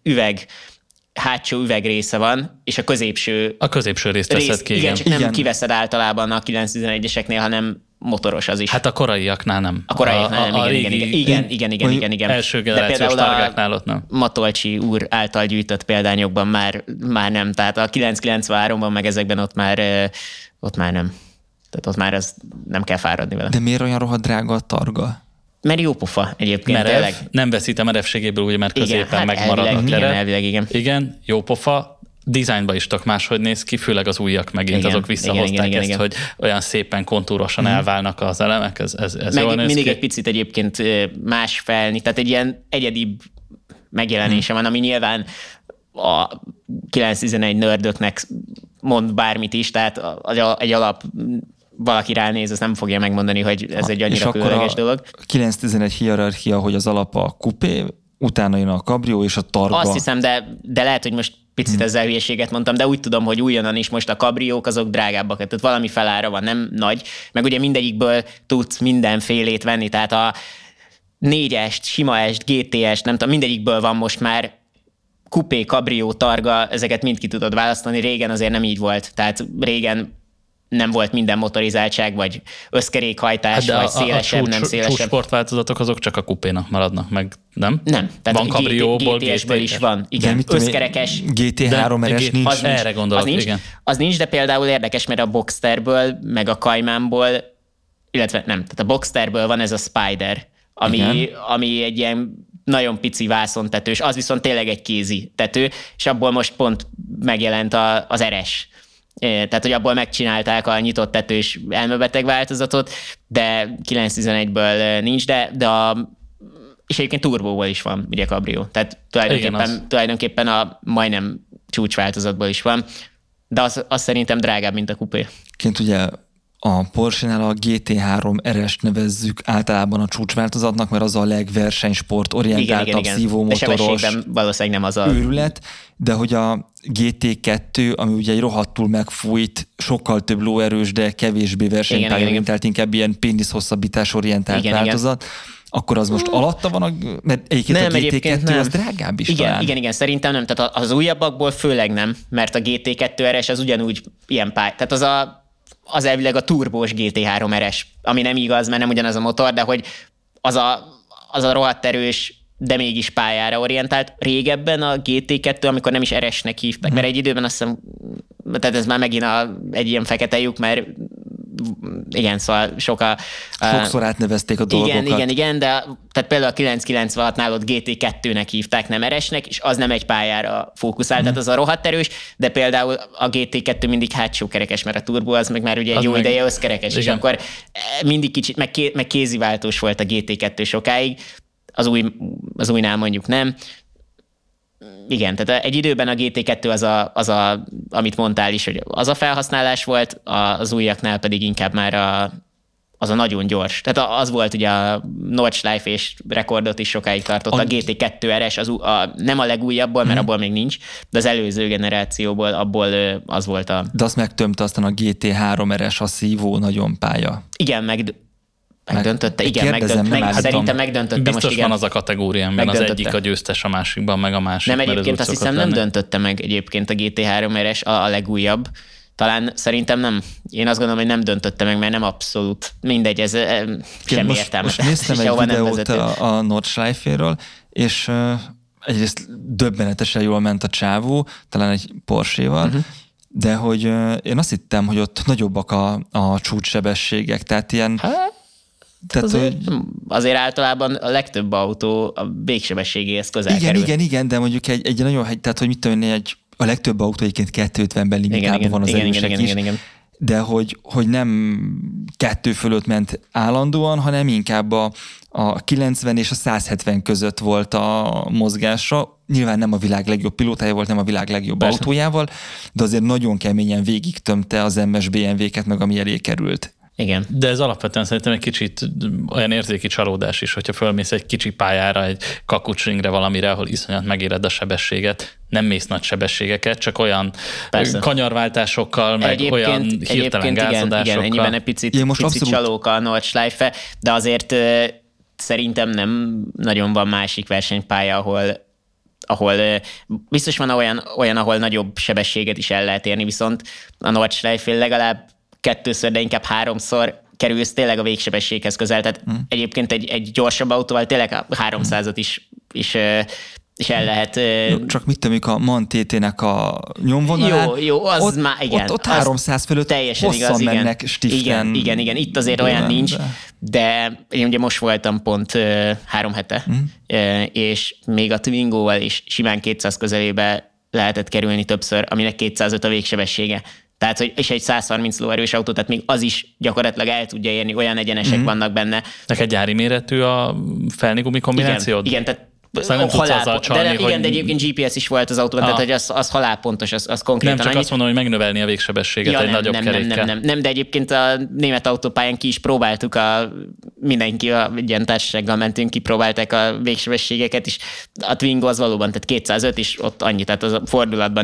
Speaker 6: hátsó üvegrésze van, és a középső
Speaker 7: részt veszed ki.
Speaker 6: Igen, csak nem kiveszed általában a 911-eseknél, hanem motoros az is.
Speaker 7: Hát a koraiaknál nem.
Speaker 6: A koraiaknál nem, igen.
Speaker 7: Első generációs Targáknál ott nem.
Speaker 6: Matolcsi úr által gyűjtött példányokban már nem. Tehát a 993-ban meg ezekben ott már nem. Tehát ott már az nem kell fáradni vele.
Speaker 5: De miért olyan rohadt drága a Targa?
Speaker 6: Mert jó pofa egyébként.
Speaker 7: Merev, nem veszít a merevségéből, ugye, mert középen megmarad a kerev.
Speaker 6: Elvileg,
Speaker 7: igen, jó pofa. Dizájnban is tök máshogy néz ki, főleg az ujjak megint azok visszahozták ezt, hogy olyan szépen kontúrosan elválnak az elemek, ez jól néz
Speaker 6: mindig
Speaker 7: ki.
Speaker 6: egy picit egyébként más felni, tehát egy ilyen egyedibb megjelenése van, ami nyilván a 911 nördöknek mond bármit is, tehát egy alap valaki ránéz, az nem fogja megmondani, hogy ez egy annyira különleges dolog.
Speaker 5: 911 hierarchia, hogy az alap a kupé, utána jön a Cabrio és a Targa.
Speaker 6: Azt hiszem, de lehet, hogy most picit ezzel hülyeséget mondtam, de úgy tudom, hogy újonnan is most a Cabriók azok drágábbak, tehát valami felára van, nem nagy, meg ugye mindegyikből tudsz mindenfélét venni, tehát a 4-est, sima est, GT-est, nem tudom, mindegyikből van most már kupé, Cabrio, Targa, ezeket mind ki tudod választani, régen azért nem így volt, tehát régen nem volt minden motorizáltság, vagy összkerékhajtás, vagy szélesebb, nem szélesebb.
Speaker 7: A sportváltozatok azok csak a kupénak maradnak meg, nem?
Speaker 6: Nem. Tehát
Speaker 7: van Cabrióból,
Speaker 6: GTS-ből is van. Igen, összkerekes.
Speaker 5: GT3 RS nincs.
Speaker 7: Erre gondolok, igen.
Speaker 6: Az nincs, de például érdekes, mert a Boxsterből, meg a Caymanból, illetve nem, tehát a Boxsterből van ez a Spider, ami egy ilyen nagyon pici vászontetős, az viszont tényleg egy kézi tető, és abból most pont megjelent az RS. Tehát, hogy abból megcsinálták a nyitott tetős elmebeteg változatot, de 911-ből nincs, és egyébként turbóból is van, ugye Cabrio. Tehát tulajdonképpen a majdnem csúcsváltozatból is van, de az szerintem drágább, mint a kupé.
Speaker 5: Ként ugye a Porsche-nál a GT3 RS nevezzük általában a csúcsváltozatnak, mert az a legversenysport orientáltabb, szívómotoros.
Speaker 6: De sebességben valószínűleg nem az a
Speaker 5: őrület, de hogy a GT2, ami ugye egy rohadtul megfújt, sokkal több lóerős, de kevésbé versenypályaorientált, inkább ilyen péniszhosszabbítás orientált változat, akkor az most alatta van, mert egyébként a GT2 az drágább is talán.
Speaker 6: Igen, szerintem nem. Tehát az újabbakból főleg nem, mert a GT2 RS az ugyanúgy ilyen tehát az elvileg a turbós GT3 RS, ami nem igaz, mert nem ugyanaz a motor, de hogy az a rohadt erős, de mégis pályára orientált. Régebben a GT2, amikor nem is RS-nek hívták, mert egy időben azt hiszem, tehát ez már megint egy ilyen fekete lyuk, mert igen, szóval
Speaker 5: sokszor átnevezték a dolgokat.
Speaker 6: Igen, de tehát például a 996-nál ott GT2-nek hívták, nem RS-nek, és az nem egy pályára fókuszál, tehát az a rohadt erős, de például a GT2 mindig hátsó kerekes, mert a turbo az meg már ugye egy jó ideje összkerekes, és akkor mindig kicsit, meg kéziváltós volt a GT2 sokáig, az újnál mondjuk nem. Igen, tehát egy időben a GT2 amit mondtál is, hogy az a felhasználás volt, az újaknál pedig inkább már az a nagyon gyors. Tehát az volt ugye a Nordschleife és rekordot is sokáig tartott. A GT2 RS nem a legújabbból, mert abból még nincs, de az előző generációból abból az volt a...
Speaker 5: De azt megtömte aztán a GT3 RS, a szívó nagyon pálya.
Speaker 6: Igen, megdöntötte, szerintem megdöntötte.
Speaker 7: Biztos
Speaker 6: most,
Speaker 7: van az a kategóriában, az egyik a győztes a másikban, meg a másik.
Speaker 6: Nem, egyébként azt hiszem nem döntötte meg egyébként a GT3 RS, a legújabb. talán szerintem nem. Én azt gondolom, hogy nem döntötte meg, mert nem abszolút mindegy, ez semmi értelme.
Speaker 5: Most néztem egy videót a Nordschleife-ről, és egyrészt döbbenetesen jól ment a csávó, talán egy Porsche-val, de hogy én azt hittem, hogy ott nagyobbak a csúcssebességek, tehát ilyen...
Speaker 6: Azért általában a legtöbb autó a végsebességéhez közel kerül.
Speaker 5: Igen, de mondjuk egy nagyon, tehát hogy mit tudom, a legtöbb autó egyébként 250-ben limitálban van az erősek is. De hogy nem 2 fölött ment állandóan, hanem inkább a 90 és a 170 között volt a mozgása. Nyilván nem a világ legjobb pilótája volt, nem a világ legjobb autójával, de azért nagyon keményen végig tömte az MS BMW-ket, meg ami elé került.
Speaker 6: Igen.
Speaker 7: De ez alapvetően szerintem egy kicsit olyan érzéki csalódás is, hogyha fölmész egy kicsi pályára, egy kakucsringre valamire, ahol iszonyat megéred a sebességet, nem mész nagy sebességeket, csak olyan kanyarváltásokkal, meg olyan hirtelen gázadásokkal.
Speaker 6: Igen, ennyiben egy picit csalók a Nordschleife, de azért szerintem nem nagyon van másik versenypálya, ahol biztos van olyan, ahol nagyobb sebességet is el lehet érni, viszont a Nordschleife legalább 2-ször, de inkább 3-szor kerülsz tényleg a végsebességhez közel. Tehát egyébként egy gyorsabb autóval tényleg a 300-at is el lehet...
Speaker 5: Csak mit tömjük a MAN TT-nek a nyomvonalán?
Speaker 6: Jó, az ott, már igen.
Speaker 5: Ott 300 fölött teljesen igaz, mennek stiften.
Speaker 6: Igen, itt azért olyan nincs, de én ugye most voltam pont 3 hete, és még a Twingo-val is simán 200 közelébe lehetett kerülni többször, aminek 205 a végsebessége. Tehát, hogy és egy 130 lóerős autó, tehát még az is gyakorlatilag el tudja érni, olyan egyenesek vannak benne.
Speaker 7: Neked gyári méretű a felnigumi kombinációd?
Speaker 6: Igen, tehát
Speaker 7: nem tudsz azzal csalni,
Speaker 6: de egyébként GPS is volt az autóban, tehát hogy az halálpontos, az konkrétan.
Speaker 7: Nem csak azt mondom, hogy megnövelni a végsebességet egy nagyobb kerékkel.
Speaker 6: Nem, de egyébként a német autópályán ki is próbáltuk, mindenki egy ilyen társasággal mentünk, kipróbálták a végsebességeket is. A Twingo az valóban, tehát 205 is ott annyi, tehát az a fordulatban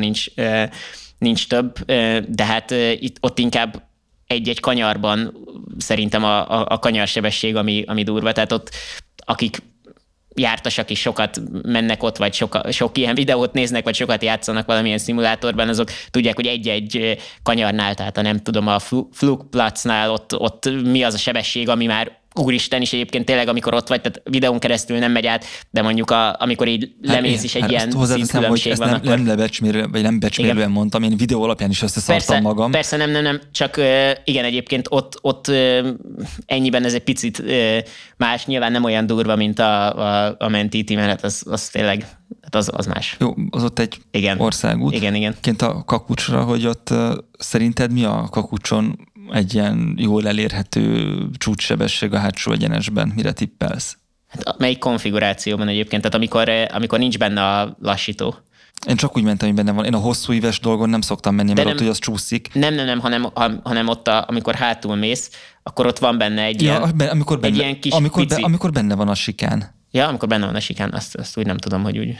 Speaker 6: nincs több, de hát ott inkább egy-egy kanyarban szerintem a kanyarsebesség, ami durva, tehát ott akik jártasak és sokat mennek ott, vagy sok ilyen videót néznek, vagy sokat játszanak valamilyen szimulátorban, azok tudják, hogy egy-egy kanyarnál, tehát nem tudom, a Flugplatznál ott mi az a sebesség, ami már úristen is egyébként tényleg, amikor ott vagy, tehát videón keresztül nem megy át, de mondjuk amikor így lemész is egy ilyen szintkülönbség van.
Speaker 5: Ezt nem lebecsmérően, vagy nem becsmérően mondtam, én videó alapján is összeszartam magam.
Speaker 6: Persze, nem, csak igen, egyébként ott ennyiben ez egy picit más, nyilván nem olyan durva, mint a Mentiti, mert az tényleg, az más.
Speaker 5: Jó, az ott egy országút.
Speaker 6: Igen.
Speaker 5: Ként a Kakucsra, hogy ott szerinted mi a Kakucson egy ilyen jól elérhető csúcssebesség a hátsó egyenesben? Mire tippelsz?
Speaker 6: Hát melyik konfigurációban egyébként? Tehát amikor nincs benne a lassító.
Speaker 5: Én csak úgy mentem, hogy benne van. Én a hosszú íves dolgon nem szoktam menni, mert ott, hogy az csúszik.
Speaker 6: Nem, hanem ott, amikor hátul mész, akkor ott van benne egy ilyen kis pici...
Speaker 5: Amikor benne van a sikán.
Speaker 6: Ja, amikor benne van a sikán, azt úgy nem tudom, hogy úgy...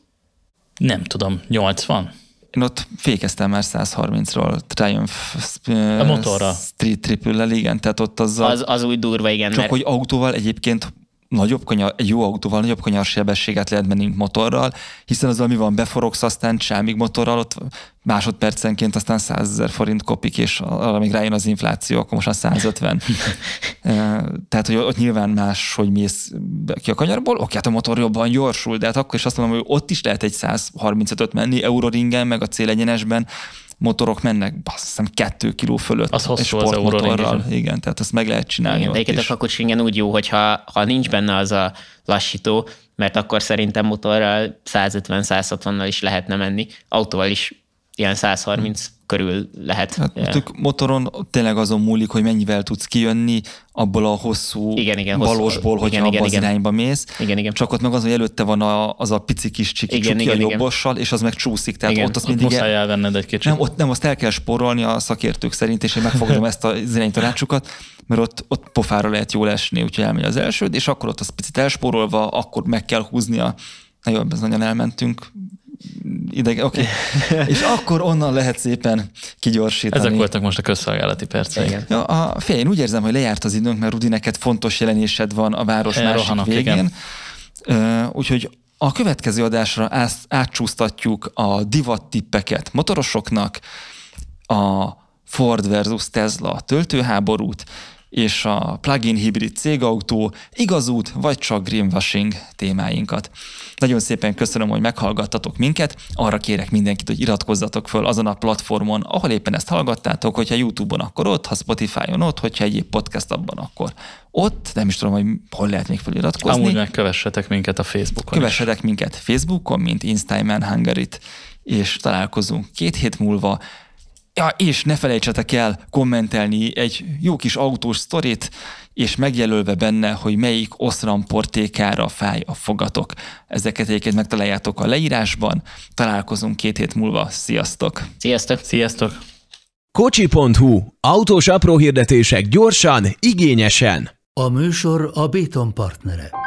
Speaker 7: Nem tudom, 80?
Speaker 5: Én ott fékeztem már 130-ról, Triumph
Speaker 7: a motorra.
Speaker 5: Street Triple-lel, igen, tehát ott
Speaker 6: az úgy durva, igen.
Speaker 5: Csak hogy autóval egyébként egy jó autóval nagyobb kanyarsebességet lehet menni motorral, hiszen azzal mi van, beforogsz, aztán csámig motorral, ott másodpercenként aztán 100 000 forint kopik, és arra még rájön az infláció, akkor most már 150. Tehát, hogy ott nyilván más, hogy mész ki a kanyarból, hát a motor jobban gyorsul, de hát akkor is azt mondom, hogy ott is lehet egy 135-öt menni, Euroringen, meg a célegyenesben motorok mennek, azt hiszem 2 kiló fölött.
Speaker 7: Az hosszú az Euroringen.
Speaker 5: Igen, tehát ezt meg lehet csinálni.
Speaker 6: Igen, de egyébként a Kakucsringen úgy jó, hogyha nincs benne az a lassító, mert akkor szerintem motorral 150-160-nal is lehetne menni, autóval is ilyen 130 körül lehet.
Speaker 5: Hát, motoron tényleg azon múlik, hogy mennyivel tudsz kijönni abból a hosszú balosból, hogyha abban az irányba mész.
Speaker 6: Igen.
Speaker 5: Csak ott meg az, hogy előtte van az a pici kis csuki a jobbossal, és az meg csúszik. Tehát ott azt mindig
Speaker 7: muszáj elvenned egy kicsit.
Speaker 5: Nem, azt el kell spórolni a szakértők szerint, és én megfogom ezt az iránytanácsukat, mert ott pofára lehet jól esni, úgyhogy elmegy az elsőd, és akkor ott az picit elspórolva, akkor meg kell húznia. Na jó, ez nagyon elmentünk. Oké. És akkor onnan lehet szépen kigyorsítani.
Speaker 7: Ezek voltak most a közszolgálati percek.
Speaker 5: Ja, én úgy érzem, hogy lejárt az időnk, mert Rudi, neked fontos jelenésed van a város másik végén. Úgyhogy a következő adásra átcsúsztatjuk a divattippeket motorosoknak, a Ford versus Tesla töltőháborút, és a plug-in hibrid cégautó, igaz út, vagy csak greenwashing témáinkat. Nagyon szépen köszönöm, hogy meghallgattatok minket, arra kérek mindenkit, hogy iratkozzatok föl azon a platformon, ahol éppen ezt hallgattátok, hogyha YouTube-on, akkor ott, ha Spotify-on ott, hogyha egyéb podcast abban, akkor ott, nem is tudom, hogy hol lehet még feliratkozni.
Speaker 7: Amúgy meg kövessetek minket a Facebookon.
Speaker 5: Kövessetek minket Facebookon, mint Instagram Hungaryt, és találkozunk 2 hét múlva. Ja, és ne felejtsetek el kommentelni egy jó kis autós sztorit, és megjelölve benne, hogy melyik Osram portékára fáj a fogatok. Ezeket egyébként megtaláljátok a leírásban. Találkozunk 2 hét múlva. Sziasztok!
Speaker 6: Sziasztok!
Speaker 7: Sziasztok!
Speaker 4: Kocsi.hu. Autós apró hirdetések gyorsan, igényesen.
Speaker 1: A műsor a Béton partnere.